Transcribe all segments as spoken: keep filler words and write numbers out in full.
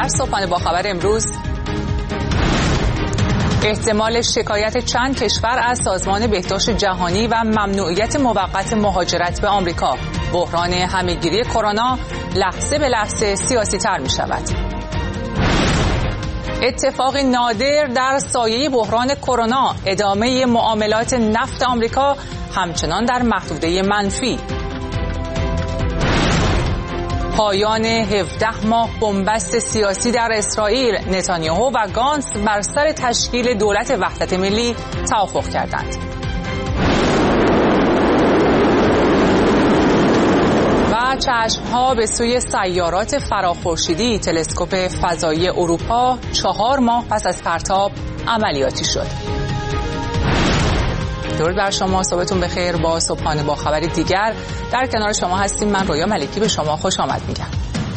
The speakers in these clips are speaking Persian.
در صبحانه با خبر امروز، احتمال شکایت چند کشور از سازمان بهداشت جهانی و ممنوعیت موقت مهاجرت به آمریکا. بحران همهگیری کرونا لحظه به لحظه سیاسی تر می شود. اتفاق نادر در سایه بحران کرونا، ادامه معاملات نفت آمریکا همچنان در محدوده منفی. پایان هفده ماه بنبست سیاسی در اسرائیل، نتانیاهو و گانتز بر سر تشکیل دولت وحدت ملی توافق کردند. و چشمها به سوی سیارات فراخورشیدی، تلسکوپ فضایی اروپا چهار ماه پس از پرتاب عملیاتی شد. درود بر شما، صبحتون بخیر. با صبحانه با خبر دیگر در کنار شما هستیم. من رویا ملکی به شما خوش آمد میگم.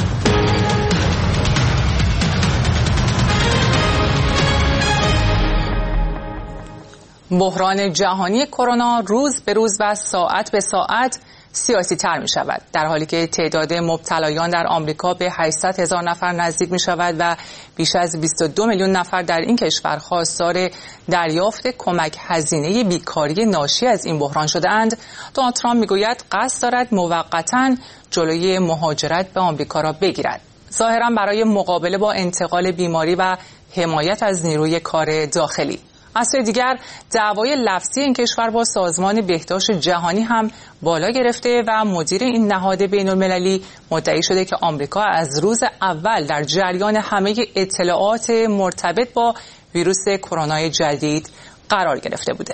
بحران جهانی کرونا روز به روز و ساعت به ساعت سیاسی تر می شود، در حالی که تعداد مبتلایان در آمریکا به هشتصد هزار نفر نزدیک می شود و بیش از بیست و دو میلیون نفر در این کشور خواستار دریافت کمک هزینه بیکاری ناشی از این بحران شده اند. دونالد ترامپ می گوید قصد دارد موقتاً جلوی مهاجرت به آمریکا را بگیرد، ظاهراً برای مقابله با انتقال بیماری و حمایت از نیروی کار داخلی. از سوی دیگر دعوای لفظی این کشور با سازمان بهداشت جهانی هم بالا گرفته و مدیر این نهاد بین المللی مدعی شده که آمریکا از روز اول در جریان همه اطلاعات مرتبط با ویروس کرونا جدید قرار گرفته بوده.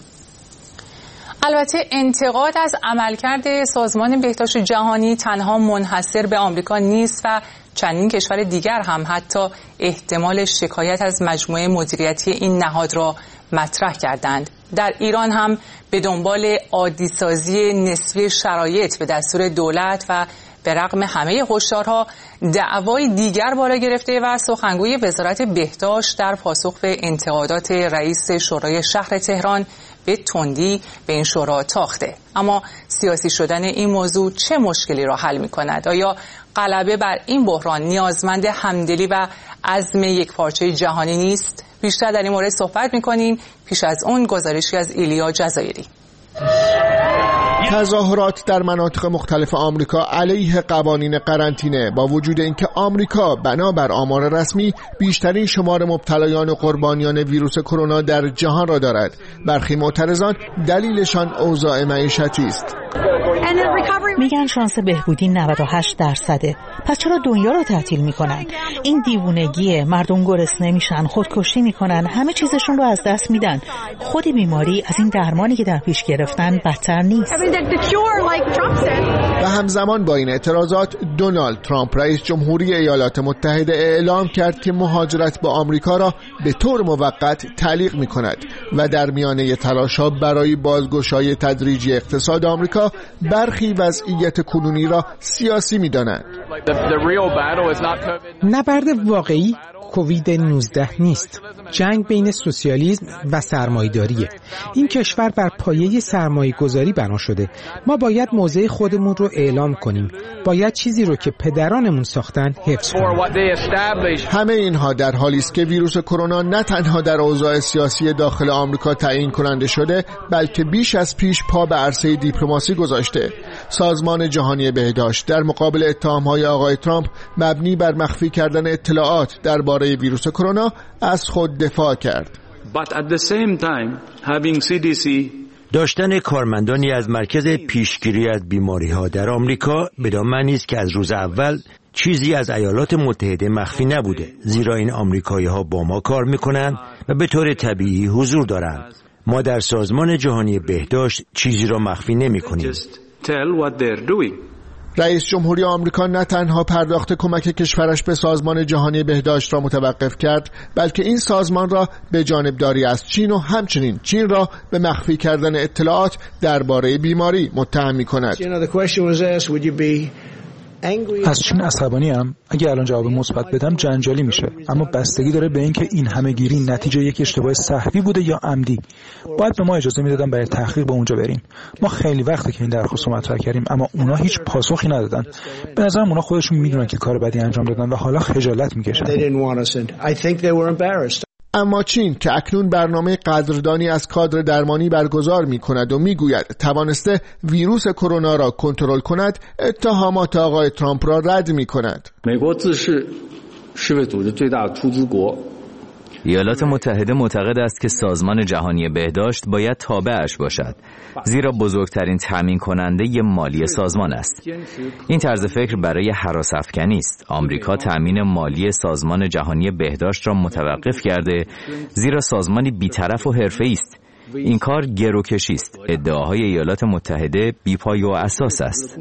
البته انتقاد از عملکرد سازمان بهداشت جهانی تنها منحصر به آمریکا نیست و چندین کشور دیگر هم حتی احتمال شکایت از مجموعه مدیریتی این نهاد را مطرح کردند. در ایران هم به دنبال عادی‌سازی نسبی شرایط به دستور دولت و به رغم همه هشدارها دعوای دیگر بالا گرفته و سخنگوی وزارت بهداشت در پاسخ به انتقادات رئیس شورای شهر تهران به تندی به این شورا تاخته. اما سیاسی شدن این موضوع چه مشکلی را حل می کند؟ آیا غلبه بر این بحران نیازمند همدلی و عزم یکپارچه جهانی نیست؟ بیشتر در این مورد صحبت می کنیم. پیش از اون گزارشی از ایلیا جزایری. تظاهرات در مناطق مختلف آمریکا علیه قوانین قرنطینه با وجود اینکه آمریکا بنابر آمار رسمی بیشترین شمار مبتلایان و قربانیان ویروس کرونا در جهان را دارد. برخی معترضان دلیلشان اوضاع معیشتی است. میگن شانس بهبودی نود و هشت درصده. پس چرا دنیا رو تعطیل میکنن؟ این دیوونگیه. مردم گرسنه میشن، خودکشی میکنن، همه چیزشون رو از دست میدن. خود بیماری از این درمانی که در پیش گرفتن بدتر نیست. و همزمان با این اعتراضات دونالد ترامپ رئیس جمهوری ایالات متحده اعلام کرد که مهاجرت به آمریکا را به طور موقت تعلیق میکند و در میانه تلاش‌ها برای بازگشایی تدریجی اقتصاد آمریکا برخی وضعیت کنونی را سیاسی می‌دانند. نبرد واقعی کووید نوزده نیست. جنگ بین سوسیالیسم و سرمایه‌داریه. این کشور بر پایه سرمایه‌گذاری بنا شده. ما باید موضع خودمون رو اعلام کنیم. باید چیزی رو که پدرانمون ساختن حفظ کنیم. همه اینها در حالی است که ویروس کرونا نه تنها در اوضاع سیاسی داخل آمریکا تعیین کننده شده، بلکه بیش از پیش پا به عرصه دیپلماسی گذاشته. سازمان جهانی بهداشت در مقابل اتهام‌های آقای ترامپ مبنی بر مخفی کردن اطلاعات درباره ویروس کرونا از خود دفاع کرد. But at the same time, having سی دی سی داشتن کارمندانی از مرکز پیشگیری از بیماری‌ها در آمریکا بدان معنی است که از روز اول چیزی از ایالات متحده مخفی نبوده، زیرا این آمریکایی‌ها با ما کار می‌کنند و به طور طبیعی حضور دارند. ما در سازمان جهانی بهداشت چیزی را مخفی نمی‌کنیم. رئیس جمهوری آمریکا نه تنها پرداخت کمک کشورش به سازمان جهانی بهداشت را متوقف کرد، بلکه این سازمان را به جانبداری از چین و همچنین چین را به مخفی کردن اطلاعات درباره بیماری متهم می‌کند. از چین عصبانی ام. اگه الان جواب مثبت بدم جنجالی میشه، اما بستگی داره به اینکه این همه گیری نتیجه یک اشتباه سهوی بوده یا عمدی. باید به ما اجازه میدادن برای تحقیق به اونجا بریم. ما خیلی وقته که این درخواست رو مطرح کردیم، اما اونا هیچ پاسخی ندادن. به نظرم اونا خودشون میدونن که کار بدی انجام دادن و حالا خجالت میکشن. اما چین که اکنون برنامه قدردانی از کادر درمانی برگزار می کند و می گوید توانسته ویروس کرونا را کنترل کند، اتهامات آقای ترامپ را رد می کند. ایالات متحده معتقد است که سازمان جهانی بهداشت باید تابعش باشد، زیرا بزرگترین تامین کننده مالی سازمان است. این طرز فکر برای هراس‌افکنی است. آمریکا تامین مالی سازمان جهانی بهداشت را متوقف کرده، زیرا سازمانی بی‌طرف و حرفه‌ای است. این کار گروکشی است. ادعاهای ایالات متحده بی‌پای و اساس است.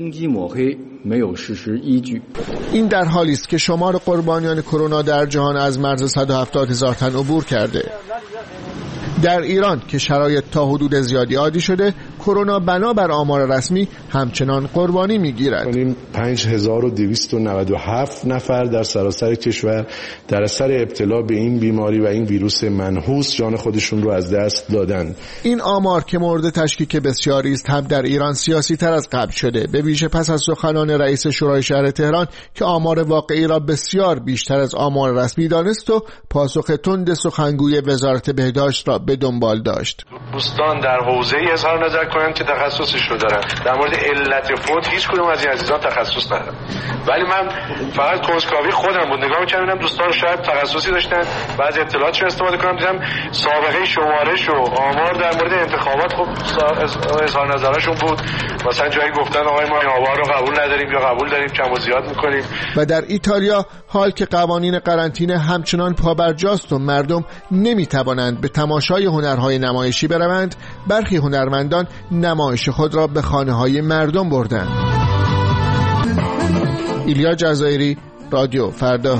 این در حالی است که شمار قربانیان کرونا در جهان از مرز صد و هفتاد هزار تن عبور کرده. در ایران که شرایط تا حدود زیادی عادی شده، کرونا بنابر آمار رسمی همچنان قربانی میگیرد. پنج هزار و دویست و نود و هفت نفر در سراسر کشور در اثر ابتلا به این بیماری و این ویروس منحوس جان خودشون رو از دست دادن. این آمار که مورد تشکیک بسیاری است هم در ایران سیاسی تر از قبل شده، به ویژه پس از سخنان رئیس شورای شهر تهران که آمار واقعی را بسیار بیشتر از آمار رسمی دانست و پاسخ تند سخنگوی وزارت بهداشت را به دنبال داشت. دوستان در حوزه اظهار نظر کنند که تخصصش رو دارن. در مورد علت فوت هیچ کدوم از این عزیزان تخصص ندارن. ولی من فقط کنجکاوی خودم بود نگاه می‌کردم دوستان شاید تخصصی داشتن، بعضی اطلاعاتش رو استفاده کنم، دیدم سابقه شمارش و آمار در مورد انتخابات خب اظهار نظرشون بود. مثلا جایی گفتن آقای ما این آمار رو قبول نداریم یا قبول داریم، کم و زیاد می‌کنیم. و در ایتالیا حال که قوانین قرنطینه همچنان پابرجاست و مردم نمی‌توانند به تماشای هنرهای نمایشی بروند، برخی هنرمندان نمایش خود را به خانه‌های مردم بردند. ایلیا جزایری، رادیو فردا.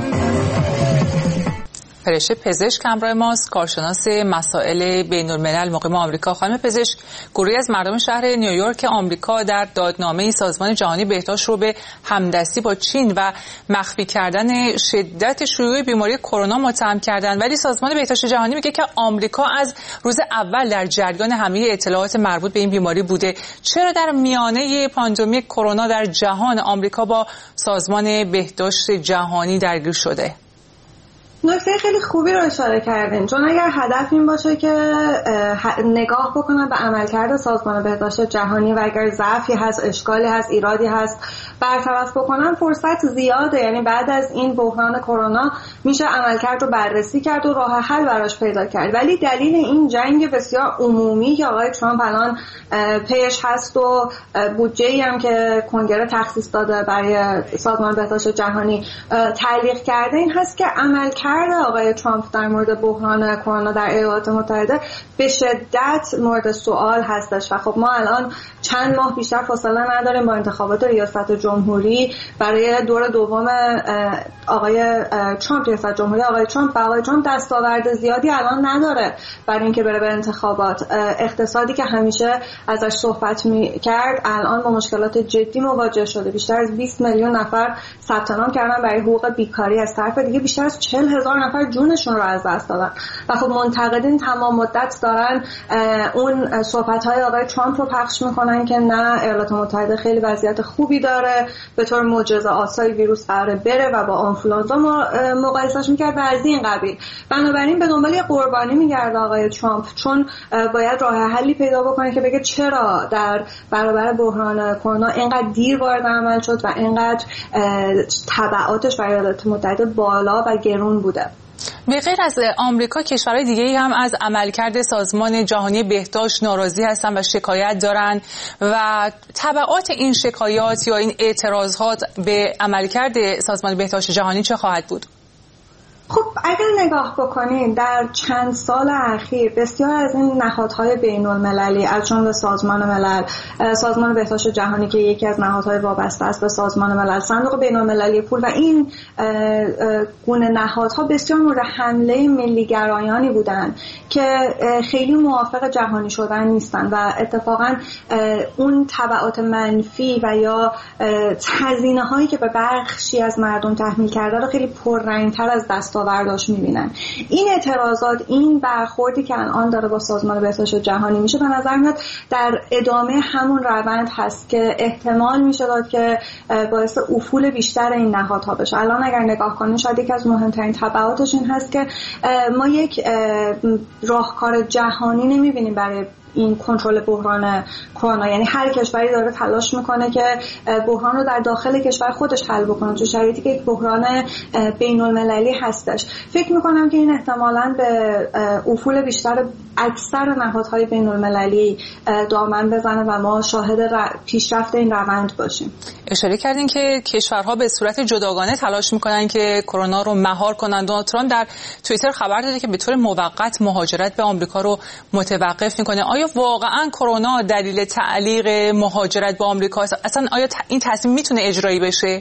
فرشته پزشک همراه ماست، کارشناس مسائل بین‌الملل مقیم آمریکا. خانم پزشک، گروهی از مردم شهر نیویورک آمریکا در دادنامه سازمان جهانی بهداشت رو به همدستی با چین و مخفی کردن شدت شیوع بیماری کرونا متهم کردند، ولی سازمان بهداشت جهانی میگه که آمریکا از روز اول در جریان همه اطلاعات مربوط به این بیماری بوده. چرا در میانه پاندمی کرونا در جهان آمریکا با سازمان بهداشت جهانی درگیر شده؟ نکته خیلی خوبی رو اشاره کردین، چون اگر هدف این باشه که نگاه بکنن به عملکرد سازمان بهداشت جهانی و اگر ضعفی هست، اشکالی هست، ایرادی هست برطرف بکنن، فرصت زیاده. یعنی بعد از این بحران کرونا میشه عملکرد رو بررسی کرد و راه حل براش پیدا کرد. ولی دلیل این جنگ بسیار عمومی که آقای ترامپ الان پیش هست و بودجه‌ای هم که کنگره تخصیص داده برای سازمان بهداشت جهانی تعلیق کرده این هست که عملکرد آقای ترامپ در مورد بحران کرونا در ایالات متحده به شدت مورد سوال هستش و خب ما الان چند ماه بیشتر فاصله نداریم با انتخابات ریاست جمهوری برای دور دوم آقای ترامپ. ریاست جمهوری آقای ترامپ و آقای ترامپ دستاورد زیادی الان نداره برای اینکه بره به انتخابات. اقتصادی که همیشه ازش صحبت می‌کرد الان با مشکلات جدی مواجه شده. بیشتر از بیست میلیون نفر ثبت نام کردن برای حقوق بیکاری، از طرف دیگه بیشتر از چهل هزار نفر جونشون رو از دست دادن و خب منتقدین تمام مدت دارن اون صحبت‌های آقای ترامپ رو پخش میکنن که نه ایالات متحده خیلی وضعیت خوبی داره، به طور معجزه آسای ویروس قراره بره و با آنفولانزا مقایسهش میکرد و از این قبیل. بنابراین به دنبال قربانی میگرده آقای ترامپ، چون باید راه حلی پیدا بکنه که بگه چرا در برابر بحران کرونا اینقدر دیر وارد عمل شد و اینقدر تبعاتش برای ایالات متحده بالا و گرون بوده. به غیر از آمریکا کشورهای دیگه‌ای هم از عملکرد سازمان جهانی بهداشت ناراضی هستن و شکایت دارن و تبعات این شکایات یا این اعتراضات به عملکرد سازمان بهداشت جهانی چه خواهد بود؟ خب اگر نگاه بکنید در چند سال اخیر بسیار از این نهادهای بین المللی از جمله سازمان ملل، سازمان بهداشت جهانی که یکی از نهادهای وابسته است به سازمان ملل، صندوق بین المللی پول و این گونه نهادها بسیار مورد حمله ملیگرایانی بودند که خیلی موافق جهانی شدن نیستند و اتفاقا اون تبعات منفی و یا هزینه هایی که به بخشی از مردم تحمیل کرده رو خیلی پررنگ‌تر از دستاورداش می‌بینن. این اعتراضات، این برخوردی که الان داره با سازمان بهداشت جهانی میشه، به نظر میاد در ادامه همون روند هست که احتمال میشه داد که باعث افول بیشتر این نهادها بشه. الان اگر نگاه کنید شاید یکی از مهمترین تبعاتش این هست که ما یک راهکار جهانی نمی‌بینیم برای این کنترل بحران کرونا. یعنی هر کشوری داره تلاش میکنه که بحران رو در داخل کشور خودش حل بکنه تو شرایطی که یک بحران بین المللی هستش. فکر میکنم که این احتمالاً به افول بیشتر اکثر نهادهای بین المللی دامن بزنه و ما شاهد پیشرفت این روند باشیم. اشاره کردین که کشورها به صورت جداگانه تلاش میکنن که کرونا رو مهار کنن. دونالد ترامپ در توییتر خبر داده که به طور موقت مهاجرت به آمریکا رو متوقف میکنه. آیا واقعا کرونا دلیل تعلیق مهاجرت به آمریکا است؟ اصلا آیا این تصمیم میتونه اجرایی بشه؟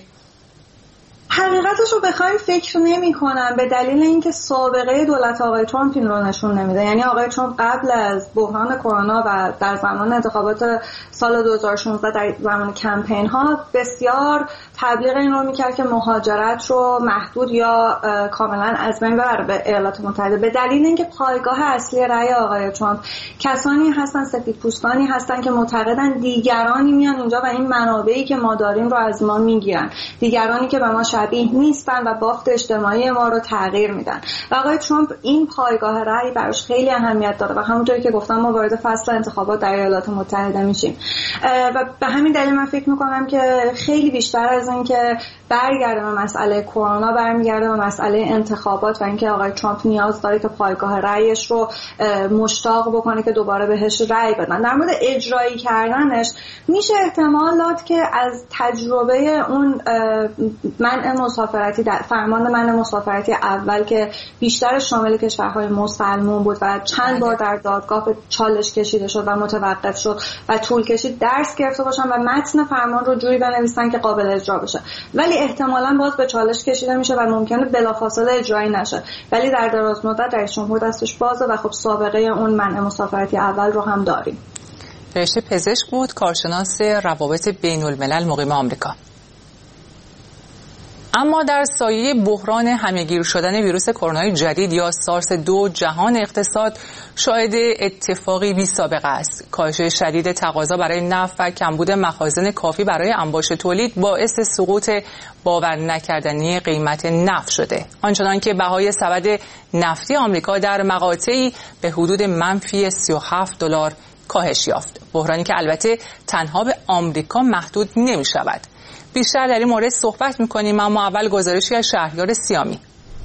حقیقتش رو بخوایم فکر نمی کنم، به دلیل اینکه سابقه دولت آقای ترامپ این رو نشون نمیده. یعنی آقای ترامپ قبل از بحران کرونا و در زمان انتخابات سال دو هزار و شانزده در زمان کمپین ها بسیار تبلیغ این رو میکرد که مهاجرت رو محدود یا کاملا از بین ببره به ایالات متحده، به دلیل اینکه پایگاه اصلی رأی آقای ترامپ کسانی هستن، سفیدپوستانی هستن که معتقدن دیگرانی میان اینجا و این منابعی که ما داریم رو از ما میگیرن، دیگرانی که به ما شبیه نیستن و بافت اجتماعی ما رو تغییر میدن. و آقای ترامپ این پایگاه رأی براش خیلی اهمیت داره و همونطوری که گفتم ما وارد فصل انتخابات در ایالات متحده میشیم و به همین دلیل من فکر میکنم که خیلی بیشتر از این که برگرده به مسئله کرونا برمیگرده به مسئله انتخابات و اینکه آقای ترامپ نیاز داره که پایگاه رأیش رو مشتاق بکنه که دوباره بهش رأی بدن. در مورد اجرایی کردنش میشه احتمال داد که از تجربه اون منع مسافرتی در فرمان منع مسافرتی اول که بیشتر شامل کشورهای مسلمان بود و چند بار در دادگاه به چالش کشیده شد و متوقف شد و طول کشید درس گرفته باشن و متن فرمان رو جوری بنویسن که قابل اجرا بشه، ولی احتمالاً باز به چالش کشیده میشه و ممکنه بلافاصله اجرایی نشه، ولی در دراز مدت رئیس جمهور دستش بازه و خب سابقه اون منع مسافرتی اول رو هم داریم. فرشته پزشک بود، کارشناس روابط بین الملل مقیم آمریکا. اما در سایه بحران همه‌گیر شدن ویروس کرونا جدید یا سارس دو جهان اقتصاد شاهد اتفاقی بی سابقه است. کاهش شدید تقاضا برای نفت و کمبود مخازن کافی برای انباش تولید باعث سقوط باور نکردنی قیمت نفت شده، آنچنان که بهای سبد نفتی آمریکا در مقاطعی به حدود منفی سی و هفت دلار کاهش یافت. بحرانی که البته تنها به آمریکا محدود نمی شود. بیشتر در این مورد صحبت می‌کنیم، اما اول گزارشی از شهریار سیامی.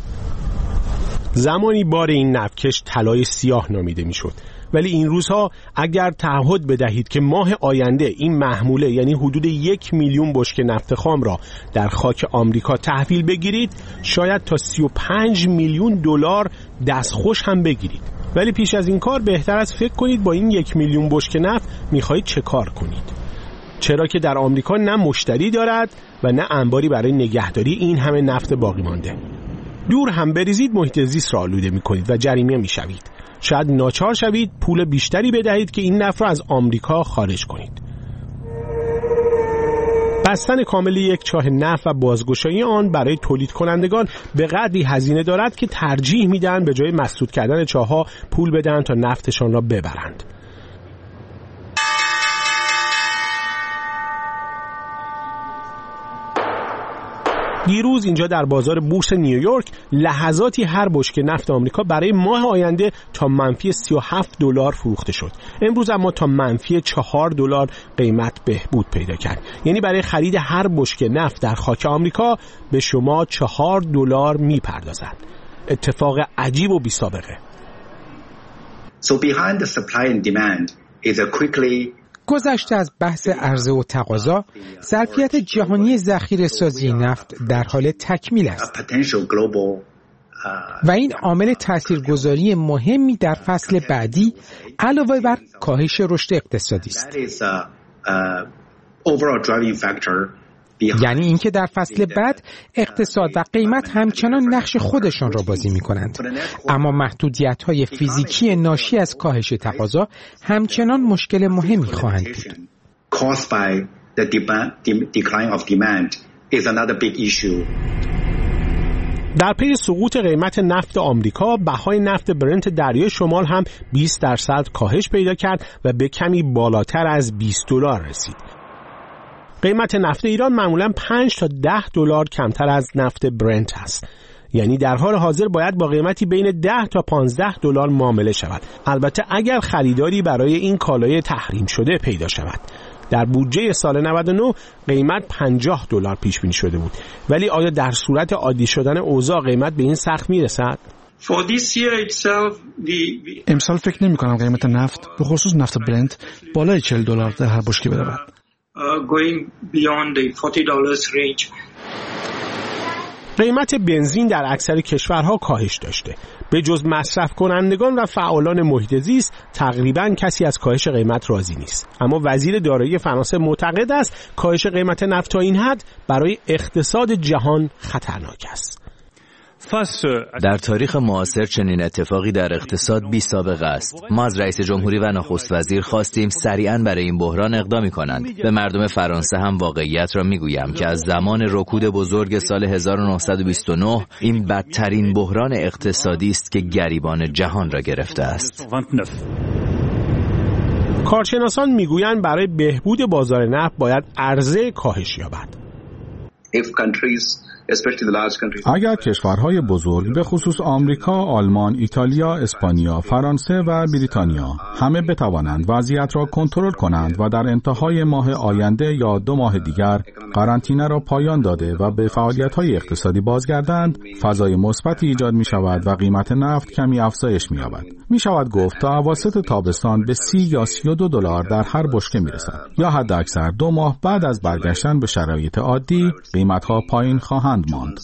زمانی بار این نفتکش طلای سیاه نامیده میشد، ولی این روزها اگر تعهد بدهید که ماه آینده این محموله یعنی حدود یک میلیون بشکه نفت خام را در خاک آمریکا تحویل بگیرید، شاید تا سی و پنج میلیون دلار دستخوش هم بگیرید. ولی پیش از این کار بهتر است فکر کنید با این یک میلیون بشکه نفت می‌خواهید چه کار کنید. چرا که در آمریکا نه مشتری دارد و نه انباری برای نگهداری این همه نفت باقی مانده. دور هم بریزید محیط زیست را آلوده می‌کنید و جریمه می‌شوید. شاید ناچار شوید پول بیشتری بدهید که این نفت را از آمریکا خارج کنید. بستن کامل یک چاه نفت و بازگشایی آن برای تولید کنندگان به قدری هزینه دارد که ترجیح میدن به جای مسدود کردن چاه‌ها پول بدن تا نفتشان را ببرند. دیروز اینجا در بازار بورس نیویورک لحظاتی هر بشکه نفت آمریکا برای ماه آینده تا منفی سی و هفت دلار فروخته شد. امروز اما تا منفی چهار دلار قیمت بهبود پیدا کرد. یعنی برای خرید هر بشکه نفت در خاک آمریکا به شما چهار دلار میپردازند. اتفاق عجیب و بی سابقه. So behind the supply and demand is a quickly گذشته از بحث عرضه و تقاضا، ظرفیت جهانی ذخیره‌سازی نفت در حال تکمیل است. و این عامل تاثیرگذاری مهمی در فصل بعدی علاوه بر کاهش رشد اقتصادی است. یعنی اینکه در فصل بعد اقتصاد و قیمت همچنان نقش خودشان را بازی می کنند، اما محدودیت‌های فیزیکی ناشی از کاهش تقاضا همچنان مشکل مهمی خواهند بود. در پی سقوط قیمت نفت آمریکا، بهای نفت برنت دریای شمال هم بیست درصد کاهش پیدا کرد و به کمی بالاتر از بیست دلار رسید. قیمت نفت ایران معمولاً پنج تا ده دلار کمتر از نفت برنت است. یعنی در حال حاضر باید با قیمتی بین ده تا پانزده دلار معامله شود. البته اگر خریداری برای این کالای تحریم شده پیدا شود. در بودجه سال نود و نه قیمت پنجاه دلار پیش بینی شده بود. ولی آیا در صورت عادی شدن اوضاع قیمت به این سقف میرسد؟ امسال فکر نمی کنم قیمت نفت به خصوص نفت برنت بالای چهل دلار در هر بشکه برود. قیمت بنزین در اکثر کشورها کاهش داشته. به جز مصرف کنندگان و فعالان محیط زیست تقریباً کسی از کاهش قیمت راضی نیست. اما وزیر دارایی فرانسه معتقد است کاهش قیمت نفت تا این حد برای اقتصاد جهان خطرناک است. در تاریخ معاصر چنین اتفاقی در اقتصاد بی سابقه است. ما از رئیس جمهوری و نخست وزیر خواستیم سریعاً برای این بحران اقدامی کنند. به مردم فرانسه هم واقعیت را میگویم که از زمان رکود بزرگ سال هزار و نهصد و بیست و نه این بدترین بحران اقتصادی است که گریبان جهان را گرفته است. کارشناسان میگویند برای بهبود بازار نفت باید عرضه کاهش یابد. اگر کشورهای بزرگ به خصوص آمریکا، آلمان، ایتالیا، اسپانیا، فرانسه و بریتانیا همه بتوانند وضعیت را کنترل کنند و در انتهای ماه آینده یا دو ماه دیگر قرنطینه را پایان داده و به فعالیت‌های اقتصادی بازگردند، فضای مثبتی ایجاد می‌شود و قیمت نفت کمی افزایش می‌یابد. می‌شود گفت تا اواسط تابستان به سی یا سی و دو دلار در هر بشکه می‌رسد یا حداکثر دو ماه بعد از برگشتن به شرایط عادی قیمت‌ها پایین خواهند ماند.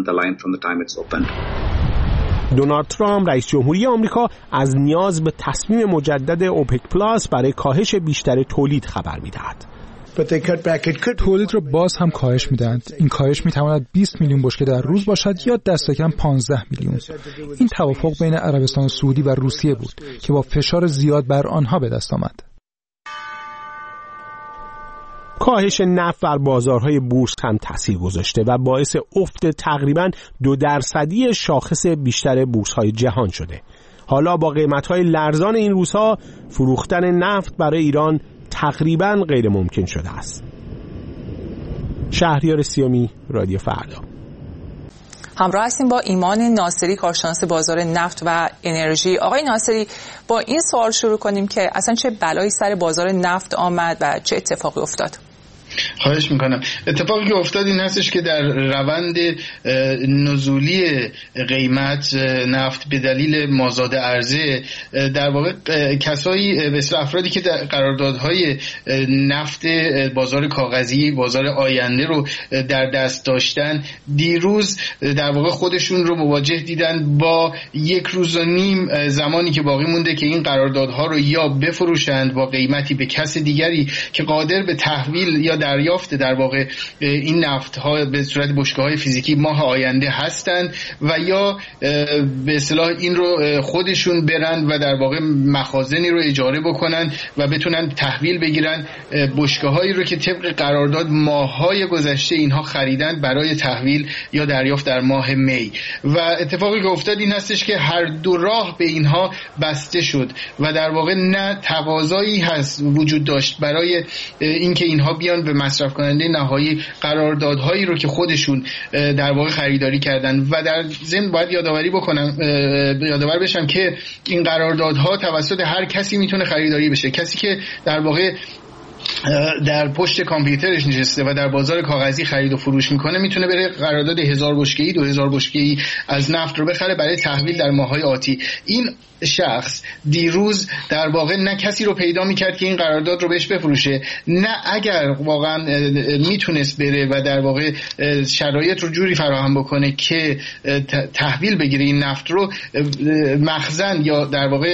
دونالد ترامپ رئیس جمهوری آمریکا از نیاز به تصمیم مجدد اوپک پلاس برای کاهش بیشتر تولید خبر می‌دهد. تولید را باز هم کاهش می‌دهند. این کاهش می‌تواند بیست میلیون بشکه در روز باشد یا دست کم پانزده میلیون. این توافق بین عربستان سعودی و روسیه بود که با فشار زیاد بر آنها به دست آمد. کاهش نفت بر بازارهای بورس هم تاثیر گذاشته و باعث افت تقریباً دو درصدی شاخص بیشتر بورس‌های جهان شده. حالا با قیمت‌های لرزان این روزها فروختن نفت برای ایران تقریباً غیر ممکن شده است. شهریار سیامی، رادیو فردا. همراه هستیم با ایمان ناصری، کارشناس بازار نفت و انرژی. آقای ناصری، با این سوال شروع کنیم که اصلا چه بلایی سر بازار نفت آمد و چه اتفاقی افتاد؟ خواهش میکنم. اتفاقی که افتاد این هستش که در روند نزولی قیمت نفت به دلیل مازاد عرضه در واقع کسایی مثل افرادی که در قراردادهای نفت بازار کاغذی، بازار آینده رو در دست داشتن، دیروز در واقع خودشون رو مواجه دیدن با یک روز و نیم زمانی که باقی مونده که این قراردادها رو یا بفروشند با قیمتی به کس دیگری که قادر به تحویل یا دریافت در واقع این نفت ها به صورت بشکه های فیزیکی ماه آینده هستند و یا به اصطلاح این رو خودشون برند و در واقع مخازنی رو اجاره بکنن و بتونن تحویل بگیرن بشکه هایی رو که طبق قرارداد ماه های گذشته اینها خریدن برای تحویل یا دریافت در ماه می. و اتفاقی که افتاد این هستش که هر دو راه به اینها بسته شد و در واقع نه تقاضایی هست وجود داشت برای اینکه اینها بیان به مصرف کننده نهایی قراردادهایی رو که خودشون در واقع خریداری کردن. و در ضمن باید یادآوری بکنم یادآور بشم که این قراردادها توسط هر کسی میتونه خریداری بشه. کسی که در واقع در پشت کامپیوترش نشسته و در بازار کاغذی خرید و فروش میکنه میتونه بره قرارداد هزار بشکه‌ای دو هزار بشکه‌ای از نفت رو بخره برای تحویل در ماه‌های آتی. این شخص دیروز در واقع نه کسی رو پیدا میکرد که این قرارداد رو بهش بفروشه، نه اگر واقعا میتونست بره و در واقع شرایط رو جوری فراهم بکنه که تحویل بگیره این نفت رو، مخزن یا در واقع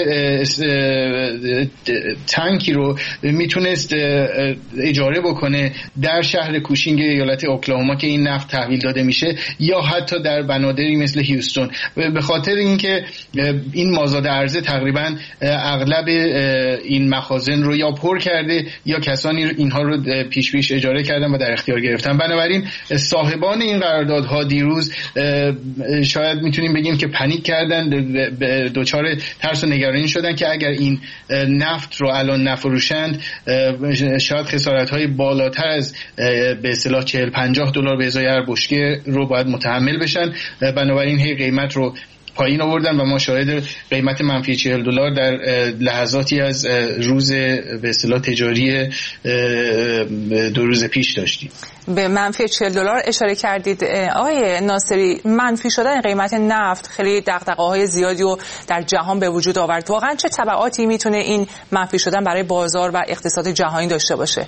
تانکی رو میتونست اجاره بکنه در شهر کوشینگ ایالت اوکلاهوما که این نفت تحویل داده میشه، یا حتی در بنادری مثل هیوستون. به خاطر اینکه این مازاد عرضه تقریبا اغلب این مخازن رو یا پر کرده یا کسانی اینها رو پیش پیش اجاره کردن و در اختیار گرفتن. بنابراین صاحبان این قراردادها دیروز شاید میتونیم بگیم که پنیک کردن، دچار ترس و نگرانی شدن که اگر این نفت رو الان نفروشند شاید خسارت‌های بالاتر از به اصطلاح چهل پنجاه دلار به ازای هر بشکه رو باید متحمل بشن. بنابراین هی قیمت رو پایین آوردن و ما شاهد قیمت منفی چهل دلار در لحظاتی از روز به اصطلاح تجاری دو روز پیش داشتیم. به منفی چهل دلار اشاره کردید آقای ناصری. منفی شدن قیمت نفت خیلی دغدغه‌های زیادی رو در جهان به وجود آورد. واقعا چه تبعاتی میتونه این منفی شدن برای بازار و اقتصاد جهانی داشته باشه؟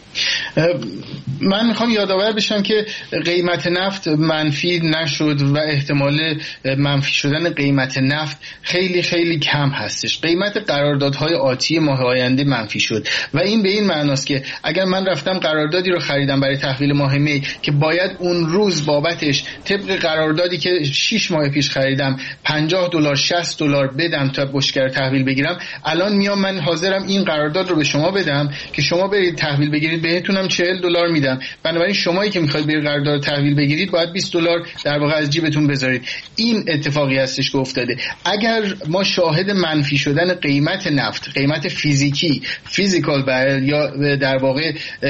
من میخوام یادآور بشم که قیمت نفت منفی نشد و احتمال منفی شدن قیمت نفت خیلی خیلی کم هستش. قیمت قراردادهای آتی ماه آینده منفی شد و این به این معناست که اگر من رفتم قراردادی رو خریدم برای تحویل ماه می که باید اون روز بابتش طبق قراردادی که شش ماه پیش خریدم پنجاه دلار شصت دلار بدم تا بشکه تحویل بگیرم، الان میام من حاضرم این قرارداد رو به شما بدم که شما برید تحویل بگیرید، بهتونم چهل دلار میدم. بنابراین شمایی که میخواید برید قرارداد تحویل بگیرید باید بیست دلار در واقع از جیبتون بذارید. این اتفاقی هستش که افتاده. اگر ما شاهد منفی شدن قیمت نفت، قیمت فیزیکی فیزیکال برل یا در واقع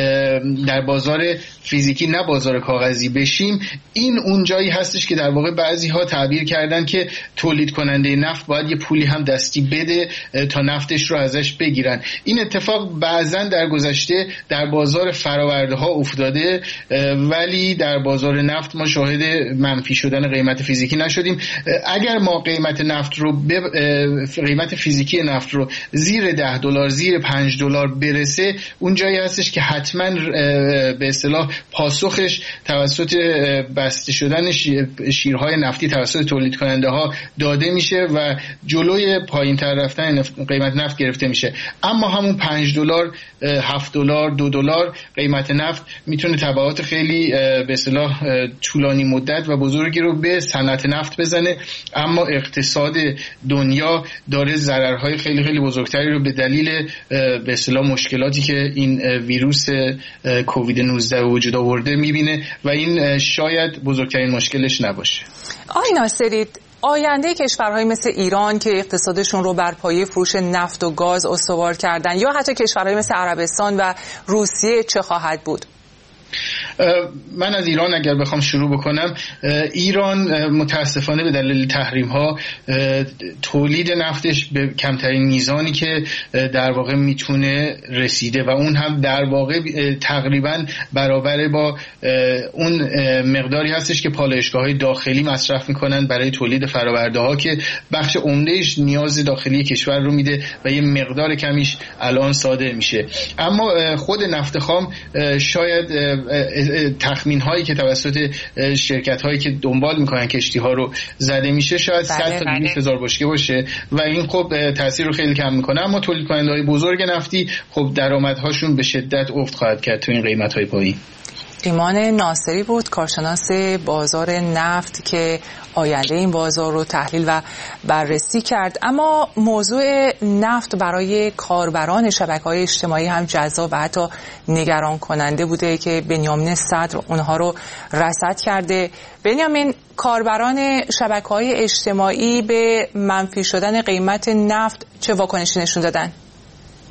در بازار فیزیکی نه بازار کاغذی بشیم، این اون جایی هستش که در واقع بعضی ها تعبیر کردن که تولید کننده نفت باید یه پولی هم دستی بده تا نفتش رو ازش بگیرن. این اتفاق بعضن در گذشته در بازار فراورده ها افتاده، ولی در بازار نفت ما شاهد منفی شدن قیمت فیزیکی نشدیم. اگر ما قیمت نفت رو ب... قیمت فیزیکی نفت رو زیر ده دلار زیر پنج دلار برسه، اون جایی هستش که حتما به اصطلاح پاسخش توسط بسته شدن شیرهای نفتی توسط تولید کننده ها داده میشه و جلوی پایین تر رفتن قیمت نفت گرفته میشه. اما همون پنج دلار هفت دلار دو دلار قیمت نفت میتونه تبعات خیلی به اصطلاح طولانی مدت و بزرگی رو به صنعت نفت بزنه، اما اقتصاد دنیا داره ضررهای خیلی خیلی بزرگتری رو به دلیل به اصطلاح مشکلاتی که این ویروس کووید نوزده وجود آورده میبینه و این شاید بزرگترین مشکلش نباشه. آقای ناصری، آینده کشورهای مثل ایران که اقتصادشون رو بر پایه فروش نفت و گاز استوار کردن یا حتی کشورهای مثل عربستان و روسیه چه خواهد بود؟ من از ایران اگر بخوام شروع بکنم، ایران متاسفانه به دلیل تحریم ها تولید نفتش به کمترین میزانی که در واقع میتونه رسیده و اون هم در واقع تقریبا برابر با اون مقداری هستش که پالایشگاه‌های داخلی مصرف میکنن برای تولید فراورده ها که بخش عمدهش نیاز داخلی کشور رو میده و یه مقدار کمیش الان صادر میشه. اما خود نفت خام شاید تخمین هایی که توسط شرکت هایی که دنبال میکنن کشتی ها رو زده میشه شاید صد تا دویست هزار بشکه باشه و این خب تاثیر رو خیلی کم میکنه. اما تولید کننده های بزرگ نفتی خب درآمدهاشون به شدت افت خواهد کرد تو این قیمت های پایین. ایمان ناصری بود، کارشناس بازار نفت که آینده این بازار رو تحلیل و بررسی کرد. اما موضوع نفت برای کاربران شبکه‌های اجتماعی هم جذاب و حتی نگران کننده بوده که بنیامین صدر اونها رو رصد کرده. بنیامین، کاربران شبکه‌های اجتماعی به منفی شدن قیمت نفت چه واکنشی نشون دادن؟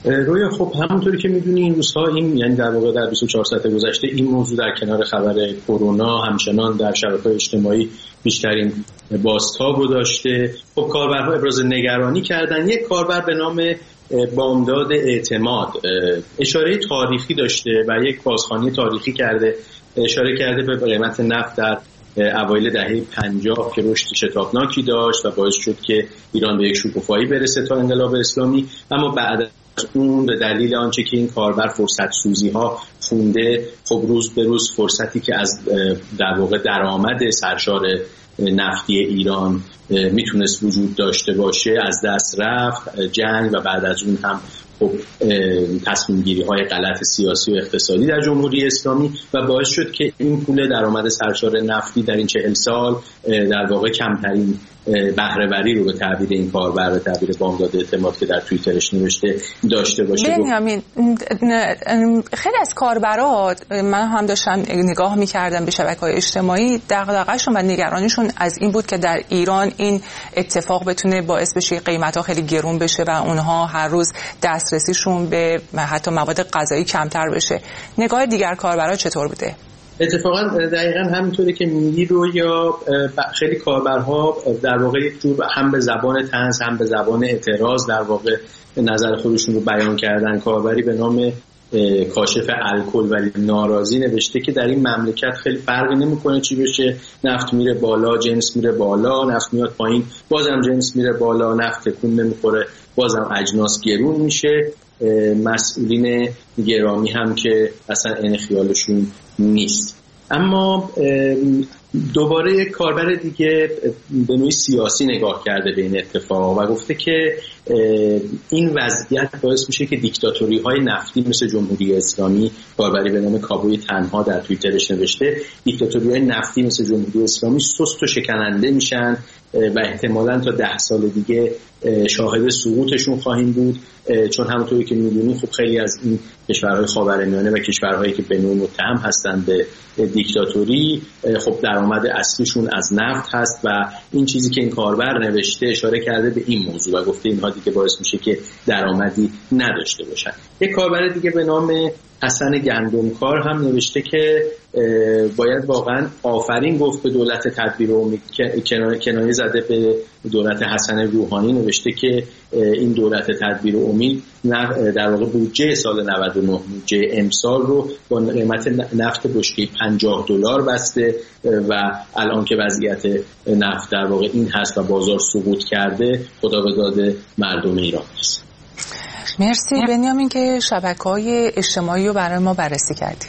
روی خب همونطوری که میدونی این روزها این یعنی در واقع در بیست و چهار ساعت گذشته این موضوع در کنار خبر کرونا همچنان در شبکه‌های اجتماعی بیشترین بازتاب رو داشته. خب کاربرها ابراز نگرانی کردن. یک کاربر به نام بامداد اعتماد اشاره تاریخی داشته و یک بازخوانی تاریخی کرده، اشاره کرده به قیمت نفت در اوایل دهه پنجاه که رشد شتابناکی داشت و باعث شد که ایران به یک شکوفایی برسه تا انقلاب اسلامی، اما بعد از اون به دلیل آنچه که این کاربر فرصت سوزی ها خونده، خب روز به روز فرصتی که از در واقع درآمد سرشار نفتی ایران میتونست وجود داشته باشه از دست رفت. جنگ و بعد از اون هم خب تصمیم گیری های غلط سیاسی و اقتصادی در جمهوری اسلامی و باعث شد که این پول درآمد سرشار نفتی در این چهل سال در واقع کمترین بهره وری رو به تعبیر این کاربر به تعبیر بامداد اعتماد که در توییترش نوشته داشته باشه. بنیامین، خیلی از کاربرا من هم داشتم نگاه می‌کردم به شبکه‌های اجتماعی، دغدغه‌شون و نگرانیشون از این بود که در ایران این اتفاق بتونه باعث بشه قیمت‌ها خیلی گرون بشه و اونها هر روز دسترسیشون به حتی مواد غذایی کمتر بشه. نگاه دیگر کاربرا چطور بوده؟ اتفاقا دقیقا همینطوری که میگی رو یا خیلی کاربرها در واقع یک جور هم به زبان طنز هم به زبان اعتراض در واقع نظر خودشون رو بیان کردن. کاربری به نام کاشف الکل ولی ناراضی نوشته که در این مملکت خیلی فرقی نمیکنه چی بشه، نفت میره بالا جنس میره بالا، نفت میاد پایین بازم جنس میره بالا، نفت تکون نمیخوره بازم اجناس گرون میشه. مسئولین گرامی هم که اصلا این خیالشون نیست. اما دوباره یک کاربر دیگه به نوعی سیاسی نگاه کرده به این اتفاق و گفته که این وضعیت باعث میشه که دیکتاتوری های نفتی مثل جمهوری اسلامی، کاربری به نام کابوی تنها در توییترش نوشته، دیکتاتوری های نفتی مثل جمهوری اسلامی سست و شکننده میشن و احتمالاً تا ده سال دیگه شاهد سقوطشون خواهیم بود، چون همونطوری که میدونی خب خیلی از این کشورهای خاورمیانه و کشورهایی که به نوعی متهم هستند به دیکتاتوری خب درآمد اصلیشون از نفت هست و این چیزی که این کاربر نوشته اشاره کرده به این موضوع و گفته اینها دیگه باعث میشه که درآمدی نداشته باشن. یک کاربر دیگه به نام حسن گندمکار هم نوشته که باید واقعا آفرین گفت به دولت تدبیر امید، کنایه زده به دولت حسن روحانی، نوشته که این دولت تدبیر امید در واقع بودجه سال نود و نه بودجه امسال رو با قیمت نفت بشکه پنجاه دلار بسته و الان که وضعیت نفت در واقع این هست و بازار سقوط کرده، خدا به داد مردم ایران است. مرسی بنیامین که شبکه‌های اجتماعی رو برای ما بررسی کردیم.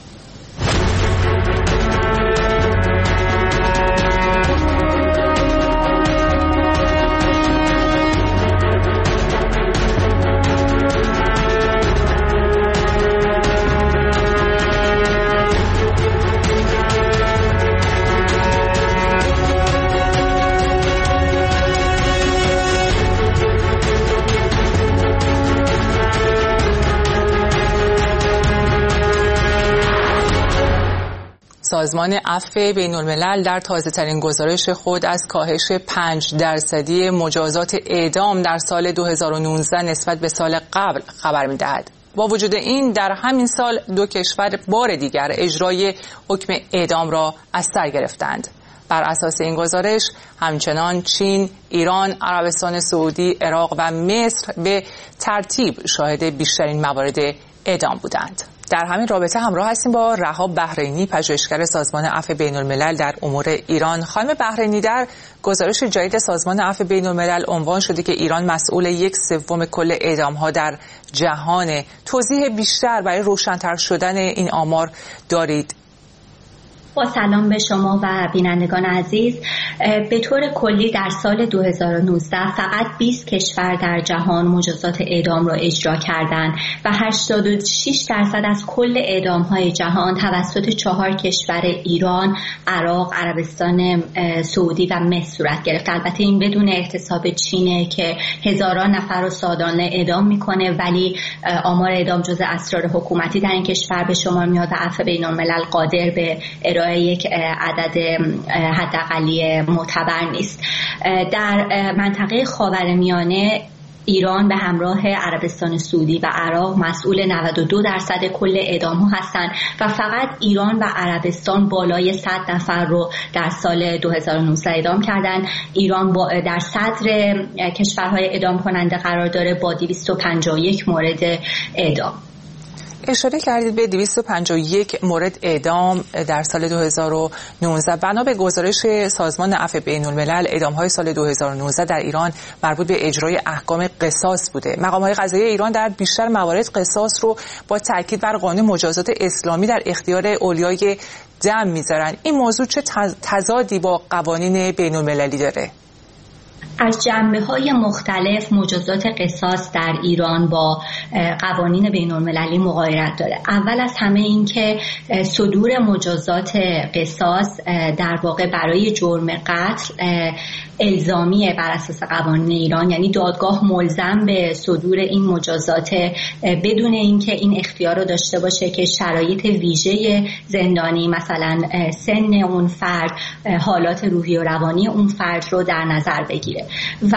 سازمان عفو بین الملل در تازه ترین گزارش خود از کاهش پنج درصدی مجازات اعدام در سال دو هزار و نوزده نسبت به سال قبل خبر می‌دهد. با وجود این در همین سال دو کشور بار دیگر اجرای حکم اعدام را از سر گرفتند. بر اساس این گزارش همچنان چین، ایران، عربستان سعودی، عراق و مصر به ترتیب شاهد بیشترین موارد اعدام بودند. در همین رابطه همراه هستیم با رهاب بحرینی، پژوهشگر سازمان عفو بین الملل در امور ایران. خانم بحرینی، در گزارش جدید سازمان عفو بین الملل عنوان شده که ایران مسئول یک سوم کل اعدام‌ها در جهان. توضیح بیشتر برای روشن‌تر شدن این آمار دارید؟ با سلام به شما و بینندگان عزیز. به طور کلی در سال دو هزار و نوزده فقط بیست کشور در جهان مجازات اعدام را اجرا کردند و هشتاد و شش درصد از کل اعدام‌های جهان توسط چهار کشور ایران، عراق، عربستان سعودی و مصر صورت گرفت. البته این بدون احتساب چینه که هزاران نفر رو سالانه اعدام میکنه، ولی آمار اعدام جزء اسرار حکومتی در این کشور به شمار میاد و عفو بین الملل قادر به ارائه یک عدد حداقلی معتبر نیست. در منطقه خاورمیانه ایران به همراه عربستان سعودی و عراق مسئول نود و دو درصد کل اعدام‌ها هستند و فقط ایران و عربستان بالای صد نفر رو در سال دو هزار و نوزده اعدام کردند. ایران با در صدر کشورهای اعدام کننده قرار داره با دویست و پنجاه و یک مورد اعدام. اشاره کردید به دویست و پنجاه و یک مورد اعدام در سال دو هزار و نوزده. بنا به گزارش سازمان عفو بین‌الملل، اعدام‌های سال دو هزار و نوزده در ایران مربوط به اجرای احکام قصاص بوده. مقام‌های قضایی ایران در بیشتر موارد قصاص رو با تاکید بر قانون مجازات اسلامی در اختیار اولیای دم می‌ذارن. این موضوع چه تضادی با قوانین بین‌المللی داره؟ از جنبه‌های مختلف مجازات قصاص در ایران با قوانین بین‌المللی مغایرت داره. اول از همه این که صدور مجازات قصاص در واقع برای جرم قتل الزامیه بر اساس قوانین ایران، یعنی دادگاه ملزم به صدور این مجازات بدون اینکه این اختیار رو داشته باشه که شرایط ویژه زندانی، مثلا سن اون فرد، حالات روحی و روانی اون فرد رو در نظر بگیره. و